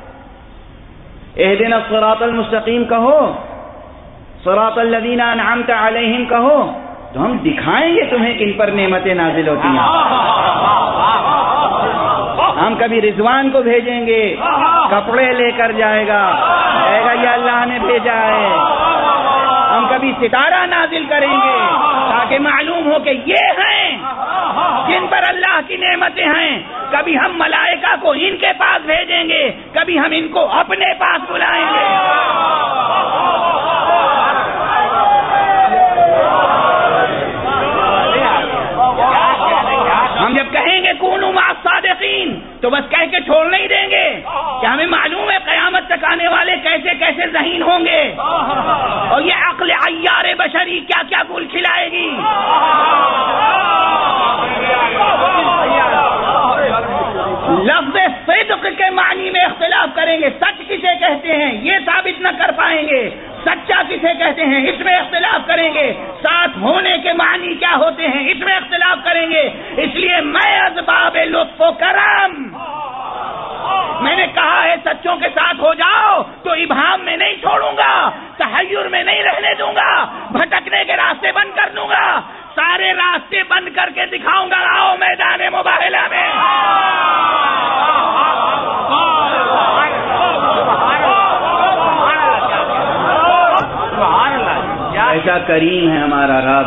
اہدنا الصراط المستقیم کہو صراط الذین انعمت علیہم کہو تو ہم دکھائیں گے تمہیں کن پر نعمتیں نازل ہوتی ہیں. ہم کبھی رضوان کو بھیجیں گے کپڑے لے کر جائے گا کہے گا یہ اللہ نے بھیجا ہے. ہم کبھی ستارہ نازل کریں گے تاکہ معلوم ہو کہ یہ ہیں جن پر اللہ کی نعمتیں ہیں، کبھی ہم ملائکہ کو ان کے پاس بھیجیں گے، کبھی ہم ان کو اپنے پاس بلائیں گے۔ ہم جب کہیں گے کونوا مع الصادقین تو بس کہہ کے چھوڑ نہیں دیں گے کہ ہمیں معلوم ہے قیامت تک آنے والے کیسے کیسے ذہین ہوں گے، اور یہ عقل عیار بشری کیا کیا گل کھلائے گی۔ لفظ صدق کے معنی میں اختلاف کریں گے، سچ کسے کہتے ہیں یہ ثابت نہ کر پائیں گے، سچا کسے کہتے ہیں اس میں اختلاف کریں گے، ساتھ ہونے کے معنی کیا ہوتے ہیں اس میں اختلاف کریں گے۔ اس لیے میں از باب لطف و کرم میں نے کہا ہے سچوں کے ساتھ ہو جاؤ تو ابہام میں نہیں چھوڑوں گا، تحیر میں نہیں رہنے دوں گا، بھٹکنے کے راستے بند کر دوں گا، سارے راستے بند کر کے دکھاؤں گا، آؤ میدان مباہلہ میں۔ کیسا کریم ہے ہمارا رب،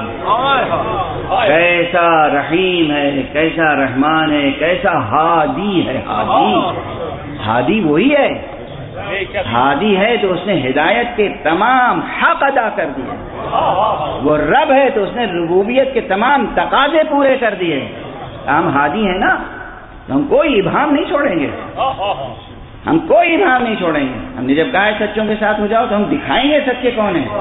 کیسا رحیم ہے، کیسا رحمان ہے، کیسا ہادی ہے۔ ہادی ہادی وہی ہے، ہادی ہے تو اس نے ہدایت کے تمام حق ادا کر دیے، وہ رب ہے تو اس نے ربوبیت کے تمام تقاضے پورے کر دیے۔ ہم ہادی ہیں نا، ہم کوئی ابہام نہیں چھوڑیں گے، ہم کوئی ابہام نہیں چھوڑیں گے۔ ہم نے جب کہا ہے سچوں کے ساتھ ہو جاؤ تو ہم دکھائیں گے سچے کون ہیں۔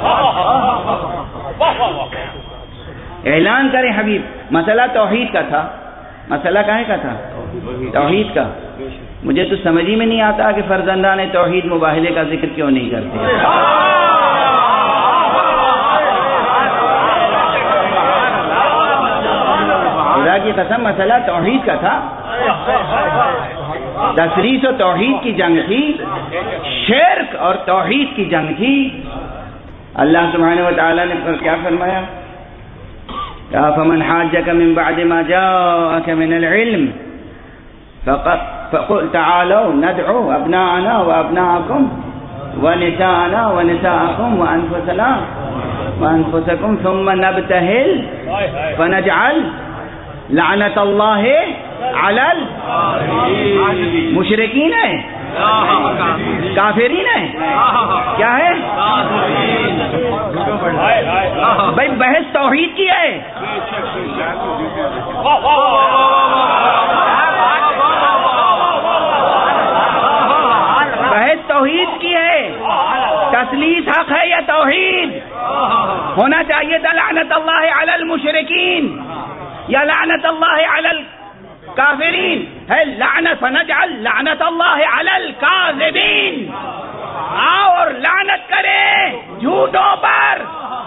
اعلان کریں حبیب، مسئلہ توحید کا تھا، مسئلہ کہاں کا تھا؟ توحید کا۔ مجھے تو سمجھ ہی میں نہیں آتا کہ فرزندان توحید مباہلے کا ذکر کیوں نہیں کرتے۔ خدا کی قسم مسئلہ توحید کا تھا، تثریث و توحید کی جنگ تھی، شرک اور توحید کی جنگ تھی۔ اللہ سبحانہ و تعالیٰ نے کیا فرمایا؟ فمن حاجك من بعد ما جاءك من العلم فقل تعالوا ندعو أبناءنا وأبناءكم ونساءنا ونساءكم وأنفسنا وأنفسكم ثم نبتهل فنجعل لعنت اللہ علی المشرکین ہے، کافرین ہے، کیا ہے بھائی؟ بحث توحید کی ہے، بحث توحید کی ہے، تثلیث حق ہے یا توحید؟ ہونا چاہیے تھا لعنت اللہ علی المشرکین یا لعنت اللہ علی الکافرین، ہے لعنت فنجعل لعنت اللہ علی الکاذبین۔ آؤ اور لعنت کریں جھوٹوں پر۔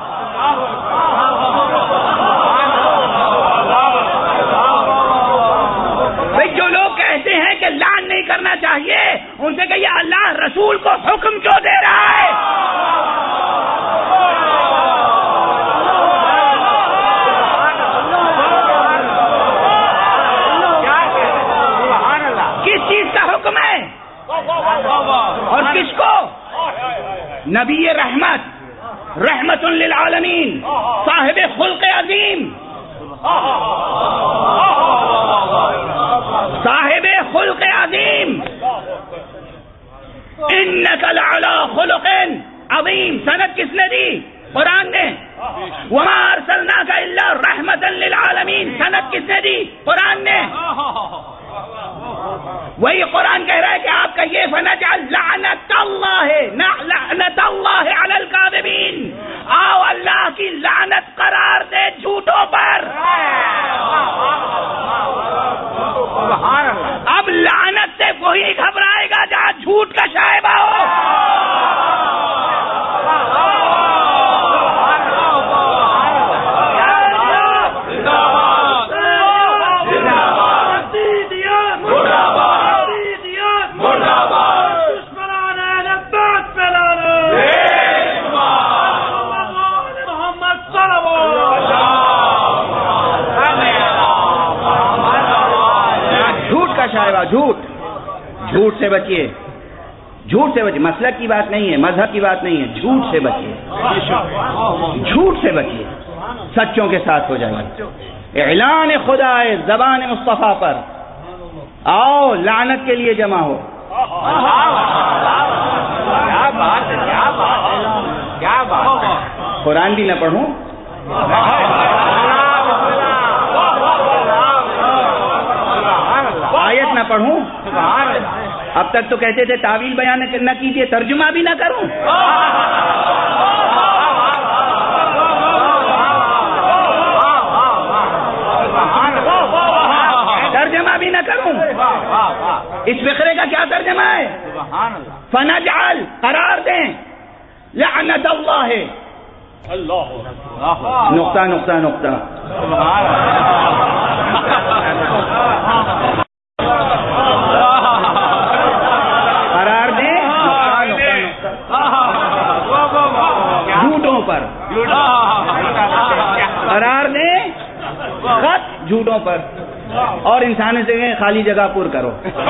بھئی جو لوگ کہتے ہیں کہ لعن نہیں کرنا چاہیے ان سے کہیے اللہ رسول کو حکم کیوں دے رہا ہے؟ اور کس کو؟ نبی رحمت، رحمت للعالمین، صاحب خلق عظیم، صاحب خلق عظیم، انک لعلی خلق عظیم۔ سند کس نے دی؟ قرآن نے۔ وما ارسلناک الا رحمتا للعالمین، سند کس نے دی؟ قرآن نے۔ وہی قرآن کہہ رہا ہے کہ آپ کا یہ فنجعل لعنت اللہ لعنت اللہ علی الکاذبین۔ آؤ اللہ کی لعنت قرار دے جھوٹوں پر۔ اب لعنت سے وہی گھبرائے گا جہاں جھوٹ کا شائبہ ہو۔ جھوٹ جھوٹ سے بچیے، جھوٹ سے بچیے، مسلک کی بات نہیں ہے، مذہب کی بات نہیں ہے، جھوٹ سے بچیے، جھوٹ سے بچیے، سچوں کے ساتھ ہو جائیے۔ اعلان خدا ہے زبان مصطفیٰ پر، آؤ لعنت کے لیے جمع ہو. قرآن بھی نہ پڑھوں، آیت نہ پڑھوں. اب تک تو کہتے تھے تعویل بیان نہ کیجیے، ترجمہ بھی نہ کروں. ترجمہ بھی نہ کروں. اس فقرے کا کیا ترجمہ ہے؟ فنجعل، قرار دیں، لعنت اللہ ہے. نقطہ نقطہ نقطہ. قرار دیں جھوٹوں پر، قرار دیں خط جھوٹوں پر، اور انسان سے کہیں خالی جگہ پر کرو.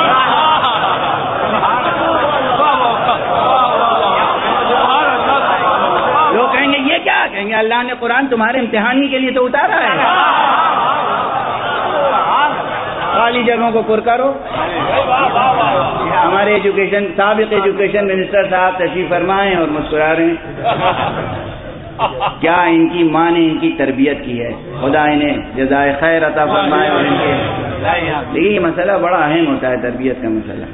لوگ کہیں گے یہ کیا؟ کہیں گے اللہ نے قرآن تمہارے امتحان ہی کے لیے تو اتارا ہے، خالی جگہوں کو پر کرو. ہمارے ایجوکیشن سابق ایجوکیشن منسٹر صاحب تشریف فرمائیں اور مسکرا رہے ہیں. کیا ان کی ماں نے ان کی تربیت کی ہے، خدا انہیں جزائے خیر عطا فرمائے. اور ان کے لیکن یہ مسئلہ بڑا اہم ہوتا ہے، تربیت کا مسئلہ.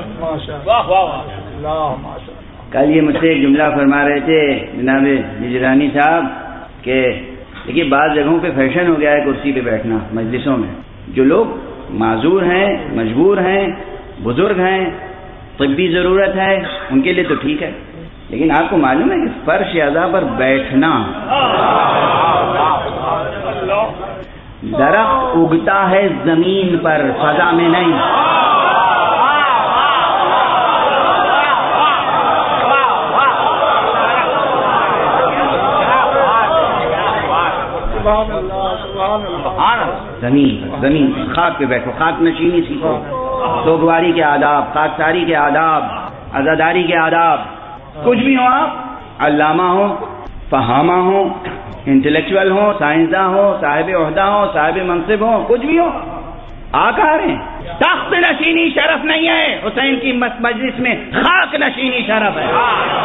کل یہ مجھ سے ایک جملہ فرما رہے تھے جناب نجرانی صاحب کہ دیکھیے بعض جگہوں پہ فیشن ہو گیا ہے کرسی پہ بیٹھنا مجلسوں میں. جو لوگ معذور ہیں، مجبور ہیں، بزرگ ہیں، طبی ضرورت ہے، ان کے لیے تو ٹھیک ہے. لیکن آپ کو معلوم ہے کہ فرش اعضاء پر بیٹھنا، درخت اگتا ہے زمین پر، فضا میں نہیں. زمین زمین خاک پہ بیٹھو، خاک نشینی سیکھو، سوگواری کے آداب، خاکساری کے آداب، عزاداری کے آداب. کچھ بھی ہو، آپ علامہ ہو، فہامہ ہو، انٹلیکچوئل ہو، سائنسداں ہو، صاحب عہدہ ہو، صاحب منصب ہو، کچھ بھی ہو، آ کہاں رہے ہیں؟ تخت نشینی شرف نہیں ہے، حسین کی مجلس میں خاک نشینی شرف ہے.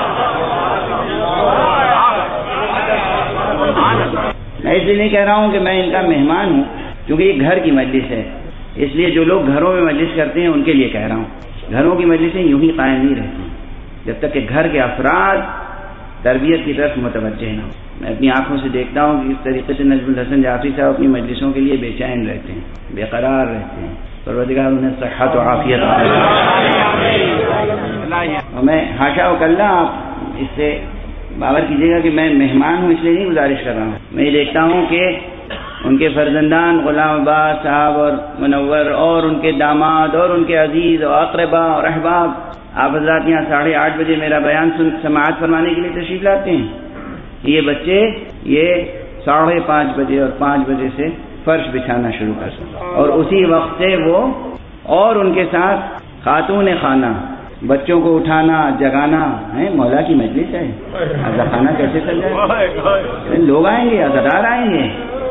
میں اس لیے نہیں کہہ رہا ہوں کہ میں ان کا مہمان ہوں، کیونکہ یہ گھر کی مجلس ہے. اس لیے جو لوگ گھروں میں مجلس کرتے ہیں ان کے لیے کہہ رہا ہوں. گھروں کی مجلسیں یوں ہی قائم نہیں رہتی جب تک کہ گھر کے افراد تربیت کی طرف متوجہ نہ ہو. میں اپنی آنکھوں سے دیکھتا ہوں کہ اس طریقے سے نجم الحسن جعفری صاحب اپنی مجلسوں کے لیے بے چین رہتے ہیں، بے قرار رہتے ہیں. پروردگار انہیں صحت و عافیت عطا فرمائے. اور میں حاشا و کلّا، آپ اس سے باور کیجیے گا کہ میں مہمان ہوں، اس لیے نہیں گزارش کر رہا ہوں. میں یہ دیکھتا ہوں کہ ان کے فرزندان غلام عباس صاحب اور منور اور ان کے داماد اور ان کے عزیز اور اقربا اور احباب، آپ حضرات یہاں ساڑھے آٹھ بجے میرا بیان سن سماعت فرمانے کے لیے تشریف لاتے ہیں. یہ بچے یہ ساڑھے پانچ بجے اور پانچ بجے سے فرش بچھانا شروع کر سکتے، اور اسی وقت سے وہ اور ان کے ساتھ خاتون خانہ بچوں کو اٹھانا جگانا ہے. مولا کی مجلس ہے، عزا خانہ کیسے چل جائے؟ لوگ آئیں گے، عزادار آئیں گے.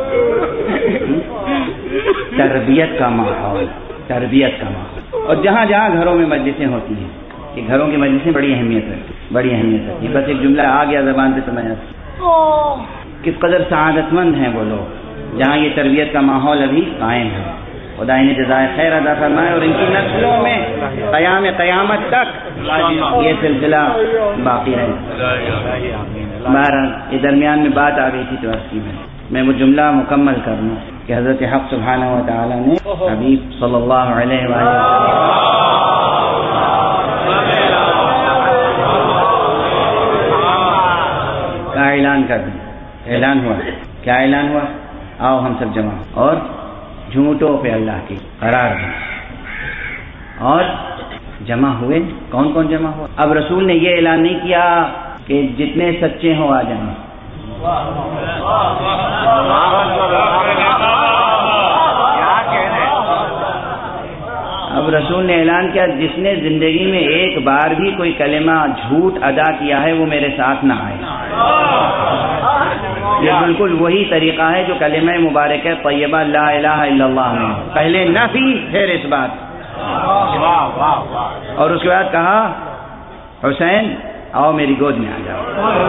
تربیت کا ماحول، تربیت کا ماحول. اور جہاں جہاں گھروں میں مجلسیں ہوتی ہیں، کہ گھروں کی مجلسیں بڑی اہمیت رکھتی بڑی اہمیت رکھتی بس ایک جملہ آ گیا زبان پہ سمجھ آتا. کس قدر سعادت مند ہیں وہ لوگ جہاں یہ تربیت کا ماحول ابھی قائم ہے. خدا انہیں جزائے خیر عطا فرمائے اور ان کی نسلوں میں قیام قیامت تک یہ سلسلہ باقی رہے. بہرحال یہ درمیان میں بات آ گئی تھی تو عرض کی میں میں وہ جملہ مکمل کر لوں کہ حضرت حق سبحانہ و تعالیٰ نے حبیب صلی اللہ علیہ وآلہ کا اعلان کر دیں. اعلان ہوا، کیا اعلان ہوا؟ آؤ ہم سب جمع اور جھوٹوں پہ اللہ کی قرار دیں. اور جمع ہوئے. کون کون جمع ہوا؟ اب رسول نے یہ اعلان نہیں کیا کہ جتنے سچے ہوں آ جائیں. اب رسول نے اعلان کیا جس نے زندگی میں ایک بار بھی کوئی کلمہ جھوٹ ادا کیا ہے وہ میرے ساتھ نہ آئے. یہ بالکل وہی طریقہ ہے جو کلمہ مبارک ہے طیبہ لا الہ الا اللہ میں، پہلے نفی پھر اس بات، اور اس کے بعد کہا حسین آؤ میری گود میں آ جاؤ،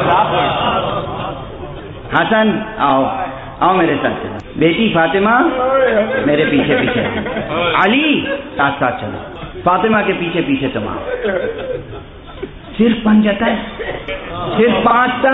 حسن آؤ آؤ میرے ساتھ چلو، بیٹی فاطمہ میرے پیچھے پیچھے، علی ساتھ ساتھ چلو، فاطمہ کے پیچھے پیچھے تمام، صرف پنجتن، صرف پانچ تن،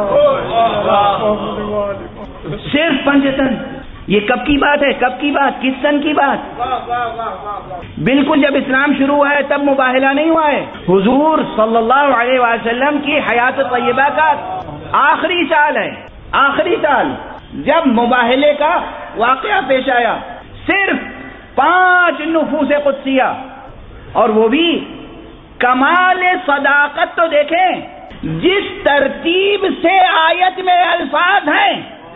صرف پنجتن. یہ کب کی بات ہے؟ کب کی بات؟ کس سن کی بات؟ بالکل جب اسلام شروع ہوا ہے تب مباہلہ نہیں ہوا ہے. حضور صلی اللہ علیہ وسلم کی حیات طیبہ کا آخری سال ہے، آخری سال جب مباہلے کا واقعہ پیش آیا، صرف پانچ نفوس قدسیہ، اور وہ بھی کمال صداقت. تو دیکھیں جس ترتیب سے آیت میں الفاظ ہیں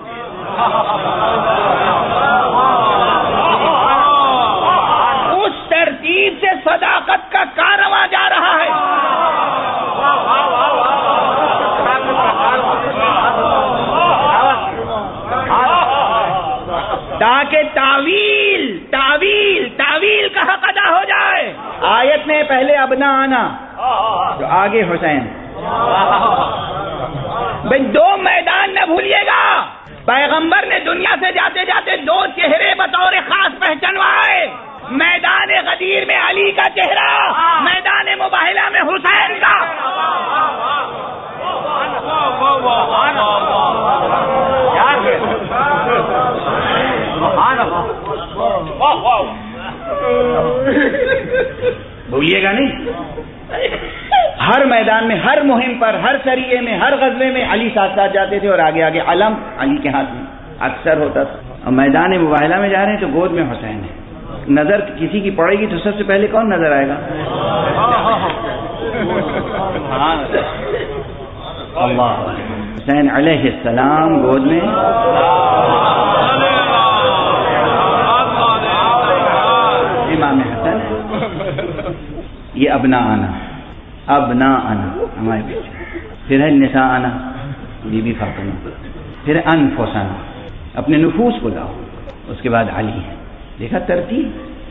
اس ترتیب سے صداقت کا کارواں جا رہا ہے. تاکہ تعویل تعویل تعویل کا حق ادا ہو جائے. آیت میں پہلے ابنا آنا تو آگے حسین. بھائی دو میدان نہ بھولیے گا، پیغمبر نے دنیا سے جاتے جاتے دو چہرے بطور خاص پہچانوائے. میدان غدیر میں علی کا چہرہ، میدان مباہلہ میں حسین کا. بھولیے گا نہیں، ہر میدان میں، ہر مہم پر، ہر سریے میں، ہر غزوے میں علی ساتھ ساتھ جاتے تھے، اور آگے آگے علم علی کے ہاتھ میں اکثر ہوتا تھا. اور میدان مباہلہ میں جا رہے ہیں تو گود میں حسین ہے. نظر کسی کی پڑے گی تو سب سے پہلے کون نظر آئے گا؟ اللہ. حسین علیہ السلام گود میں، امام حسن. یہ ابنا آنا، ابنا آنا ہمارے پیچھے، پھر ہے نساء آنا بی بی فاطمہ، پھر انفسنا اپنے نفوس کو لاؤ، اس کے بعد علی ہے. دیکھا ترتیب؟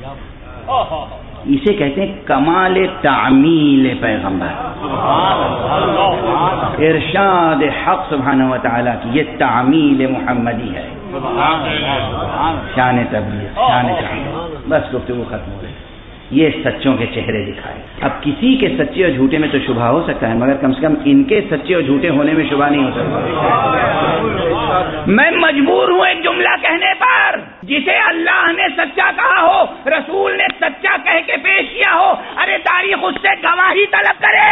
اسے کہتے ہیں کمال تعمیل پیغمبر، ارشاد حق سبحانہ و تعالیٰ کی یہ تعمیل محمدی ہے. شان تبلیغ، شان تعمیل. بس گفتگو ختم ہو گئی. یہ سچوں کے چہرے دکھائے. اب کسی کے سچے اور جھوٹے میں تو شبہ ہو سکتا ہے، مگر کم سے کم ان کے سچے اور جھوٹے ہونے میں شبہ نہیں ہو سکتا. میں مجبور ہوں ایک جملہ کہنے پر، جسے اللہ نے سچا کہا ہو، رسول نے سچا کہہ کے پیش کیا ہو، ارے تاریخ اس سے گواہی طلب کرے.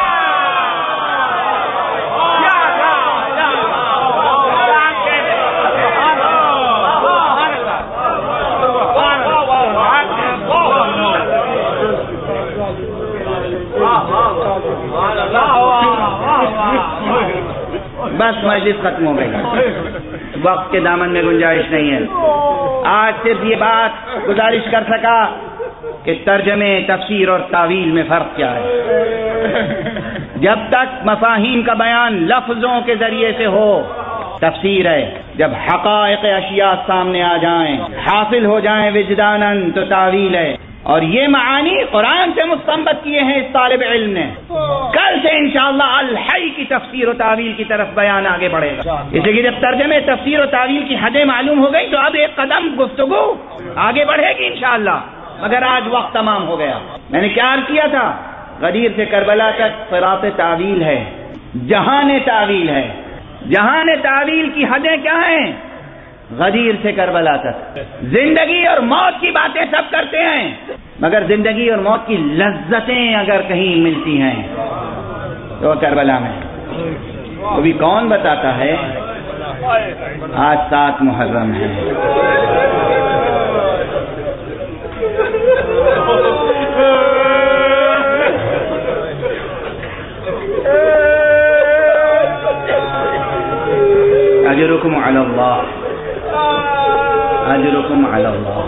بس مجلس ختم ہو گئی، وقت کے دامن میں گنجائش نہیں ہے. آج صرف یہ بات گزارش کر سکا کہ ترجمے، تفسیر اور تعویل میں فرق کیا ہے. جب تک مفاہیم کا بیان لفظوں کے ذریعے سے ہو تفسیر ہے، جب حقائق اشیاء سامنے آ جائیں، حاصل ہو جائیں وجداناً تو تعویل ہے. اور یہ معانی قرآن سے مستنبط کیے ہیں اس طالب علم نے. کل سے انشاءاللہ الحی کی تفسیر و تعویل کی طرف بیان آگے بڑھے گا. اس لیے جب ترجمے، تفسیر و تعویل کی حدیں معلوم ہو گئی تو اب ایک قدم گفتگو آگے بڑھے گی انشاءاللہ. مگر آج وقت تمام ہو گیا. میں نے کیا عرض کیا تھا؟ غدیر سے کربلا تک صراط تعویل ہے، جہان تعویل ہے. جہان تعویل کی حدیں کیا ہیں؟ غدیر سے کربلا تک. زندگی اور موت کی باتیں سب کرتے ہیں، مگر زندگی اور موت کی لذتیں اگر کہیں ملتی ہیں تو کربلا میں. وہ بھی کون بتاتا ہے؟ آج سات محرم ہے. اجرکم علی اللہ، اجرکم علی اللہ.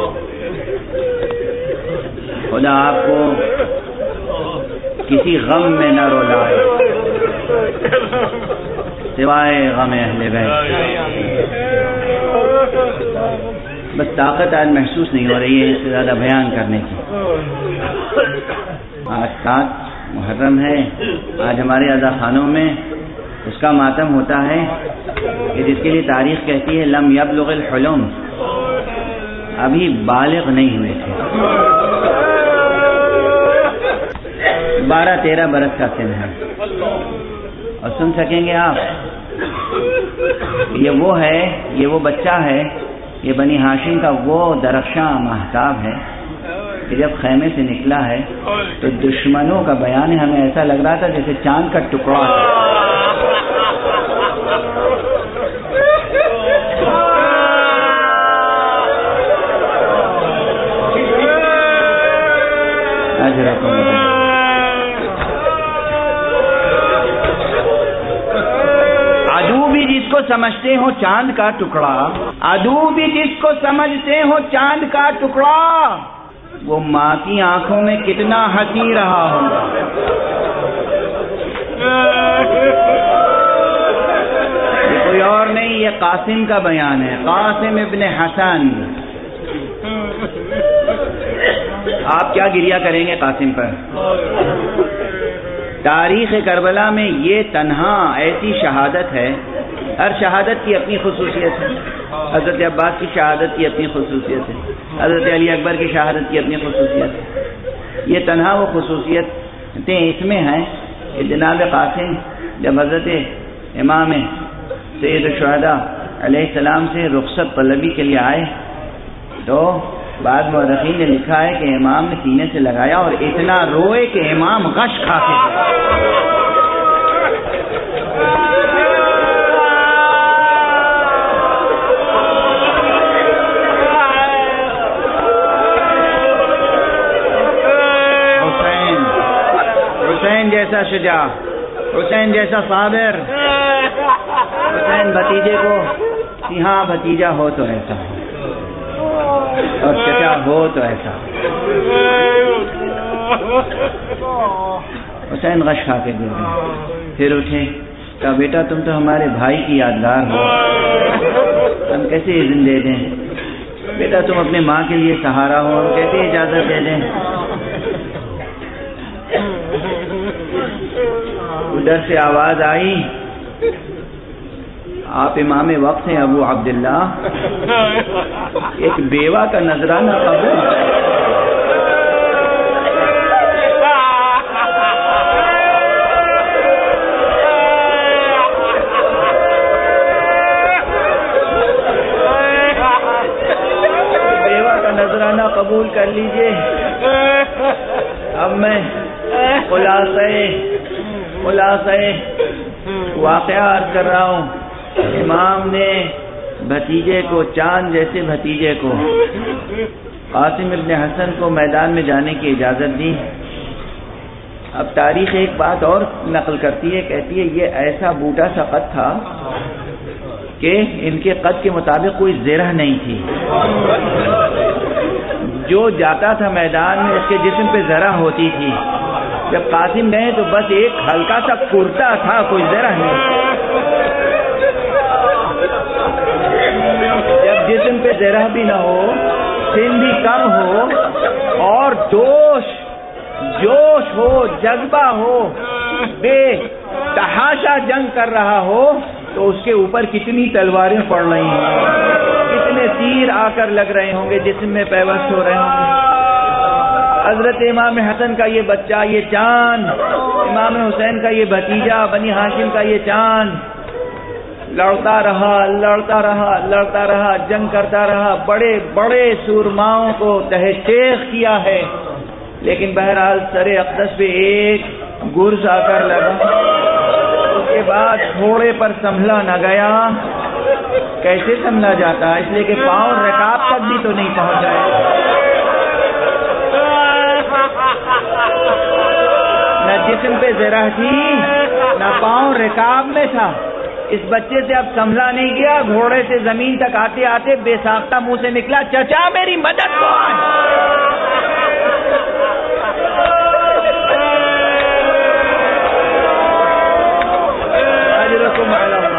خدا آپ کو کسی غم میں نہ رولائے، سوائے غم اہل بیت. بس طاقت آج محسوس نہیں ہو رہی ہے اس سے زیادہ بیان کرنے کی. آج سات محرم ہے. آج ہمارے عزا خانوں میں اس کا ماتم ہوتا ہے کہ جس کے لیے تاریخ کہتی ہے لم یبلغ الحلم، ابھی بالغ نہیں ہوئے تھے. بارہ تیرہ برس کا سن ہے. اور سن سکیں گے آپ، یہ وہ ہے، یہ وہ بچہ ہے، یہ بنی ہاشم کا وہ درخشاں ماہتاب ہے کہ جب خیمے سے نکلا ہے تو دشمنوں کا بیان ہے ہمیں ایسا لگ رہا تھا جیسے چاند کا ٹکڑا ہے. عدو بھی جس کو سمجھتے ہو چاند کا ٹکڑا، عدو بھی جس کو سمجھتے ہو چاند کا ٹکڑا، وہ ماں کی آنکھوں میں کتنا ہنسی رہا ہوگا. یہ کوئی اور نہیں، یہ قاسم کا بیان ہے، قاسم ابن حسن. آپ کیا گریہ کریں گے قاسم پر؟ تاریخ کربلا میں یہ تنہا ایسی شہادت ہے. ہر شہادت کی اپنی خصوصیت ہے. حضرت عباس کی شہادت کی اپنی خصوصیت ہے، حضرت علی اکبر کی شہادت کی اپنی خصوصیت ہے. یہ تنہا وہ خصوصیتیں اس میں ہیں کہ جناب قاسم جب حضرت امام سید الشہداء علیہ السلام سے رخصت طلبی کے لیے آئے تو بعد مورخین نے لکھا ہے کہ امام نے سینے سے لگایا اور اتنا روئے کہ امام غش کھا کے حسین حسین جیسا شجاع، حسین جیسا صابر، حسین بھتیجے کو ہاں بھتیجا ہو تو ایسا اور چچا ہو تو ایسا. حسین غش کھا کے گر گئے. پھر اٹھے، کہا بیٹا تم تو ہمارے بھائی کی یادگار ہو، ہم کیسے اذن دے دیں؟ بیٹا تم اپنے ماں کے لیے سہارا ہو، ہم کیسے اجازت دے دیں؟ ادھر سے آواز آئی، آپ امام وقت ہیں ابو عبداللہ، ایک بیوہ کا نذرانہ قبول. بیوہ کا نذرانہ قبول کر لیجئے. اب میں خلاصے خلاصے واقعہ عرض کر رہا ہوں. امام نے بھتیجے کو، چاند جیسے بھتیجے کو، قاسم ابن حسن کو میدان میں جانے کی اجازت دی. اب تاریخ ایک بات اور نقل کرتی ہے، کہتی ہے یہ ایسا بوٹا سا قد تھا کہ ان کے قد کے مطابق کوئی زرہ نہیں تھی. جو جاتا تھا میدان میں اس کے جسم پہ زرہ ہوتی تھی. جب قاسم گئے تو بس ایک ہلکا سا کرتا تھا، کوئی زرہ نہیں. جب جسم پہ زرہ بھی نہ ہو، سن بھی کم ہو، اور جوش جوش ہو، جذبہ ہو، بے تحاشا جنگ کر رہا ہو، تو اس کے اوپر کتنی تلواریں پڑ رہی ہیں، کتنے تیر آ کر لگ رہے ہوں گے، جسم میں پیوست ہو رہے ہوں گے. حضرت امام حسن کا یہ بچہ، یہ چاند، امام حسین کا یہ بھتیجا، بنی ہاشم کا یہ چاند، لڑتا رہا لڑتا رہا لڑتا رہا جنگ کرتا رہا، بڑے بڑے سورماؤں کو تہہ تیغ کیا ہے، لیکن بہرحال سر اقدس پہ ایک گرز آ کر لگا. اس کے بعد گھوڑے پر سنبھلا نہ گیا. کیسے سنبھلا جاتا؟ اس لیے کہ پاؤں رکاب تک بھی تو نہیں پہنچا ہے. نہ جسم پہ زرہ تھی، نہ پاؤں رکاب میں تھا. اس بچے سے اب سنبھلا نہیں گیا. گھوڑے سے زمین تک آتے آتے بے ساختہ منہ سے نکلا، چچا میری مدد کون؟ اجرکم علی اللہ.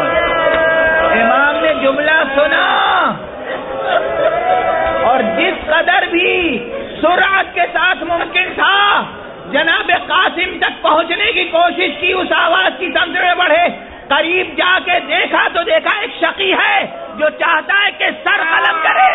قاسم تک پہنچنے کی کوشش کی، اس آواز کی سمت میں بڑھے، قریب جا کے دیکھا تو دیکھا ایک شقی ہے جو چاہتا ہے کہ سر قلم کرے۔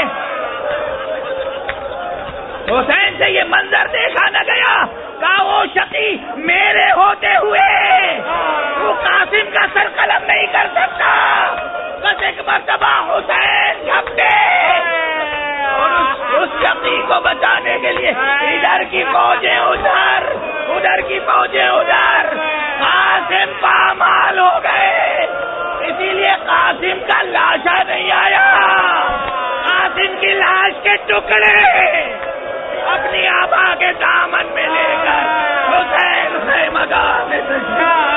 حسین سے یہ منظر دیکھا نہ گیا، کہا وہ شقی میرے ہوتے ہوئے وہ قاسم کا سر قلم نہیں کر سکتا۔ بس ایک مرتبہ حسین جھپٹے اور اس شقی کو بچانے کے لیے ادھر کی فوجیں ادھر، ادھر کی فوجیں ادھر، قاسم پامال ہو گئے۔ اسی لیے قاسم کا لاشا نہیں آیا، قاسم کی لاش کے ٹکڑے اپنی آبا کے دامن میں لے کر حسین سے مقام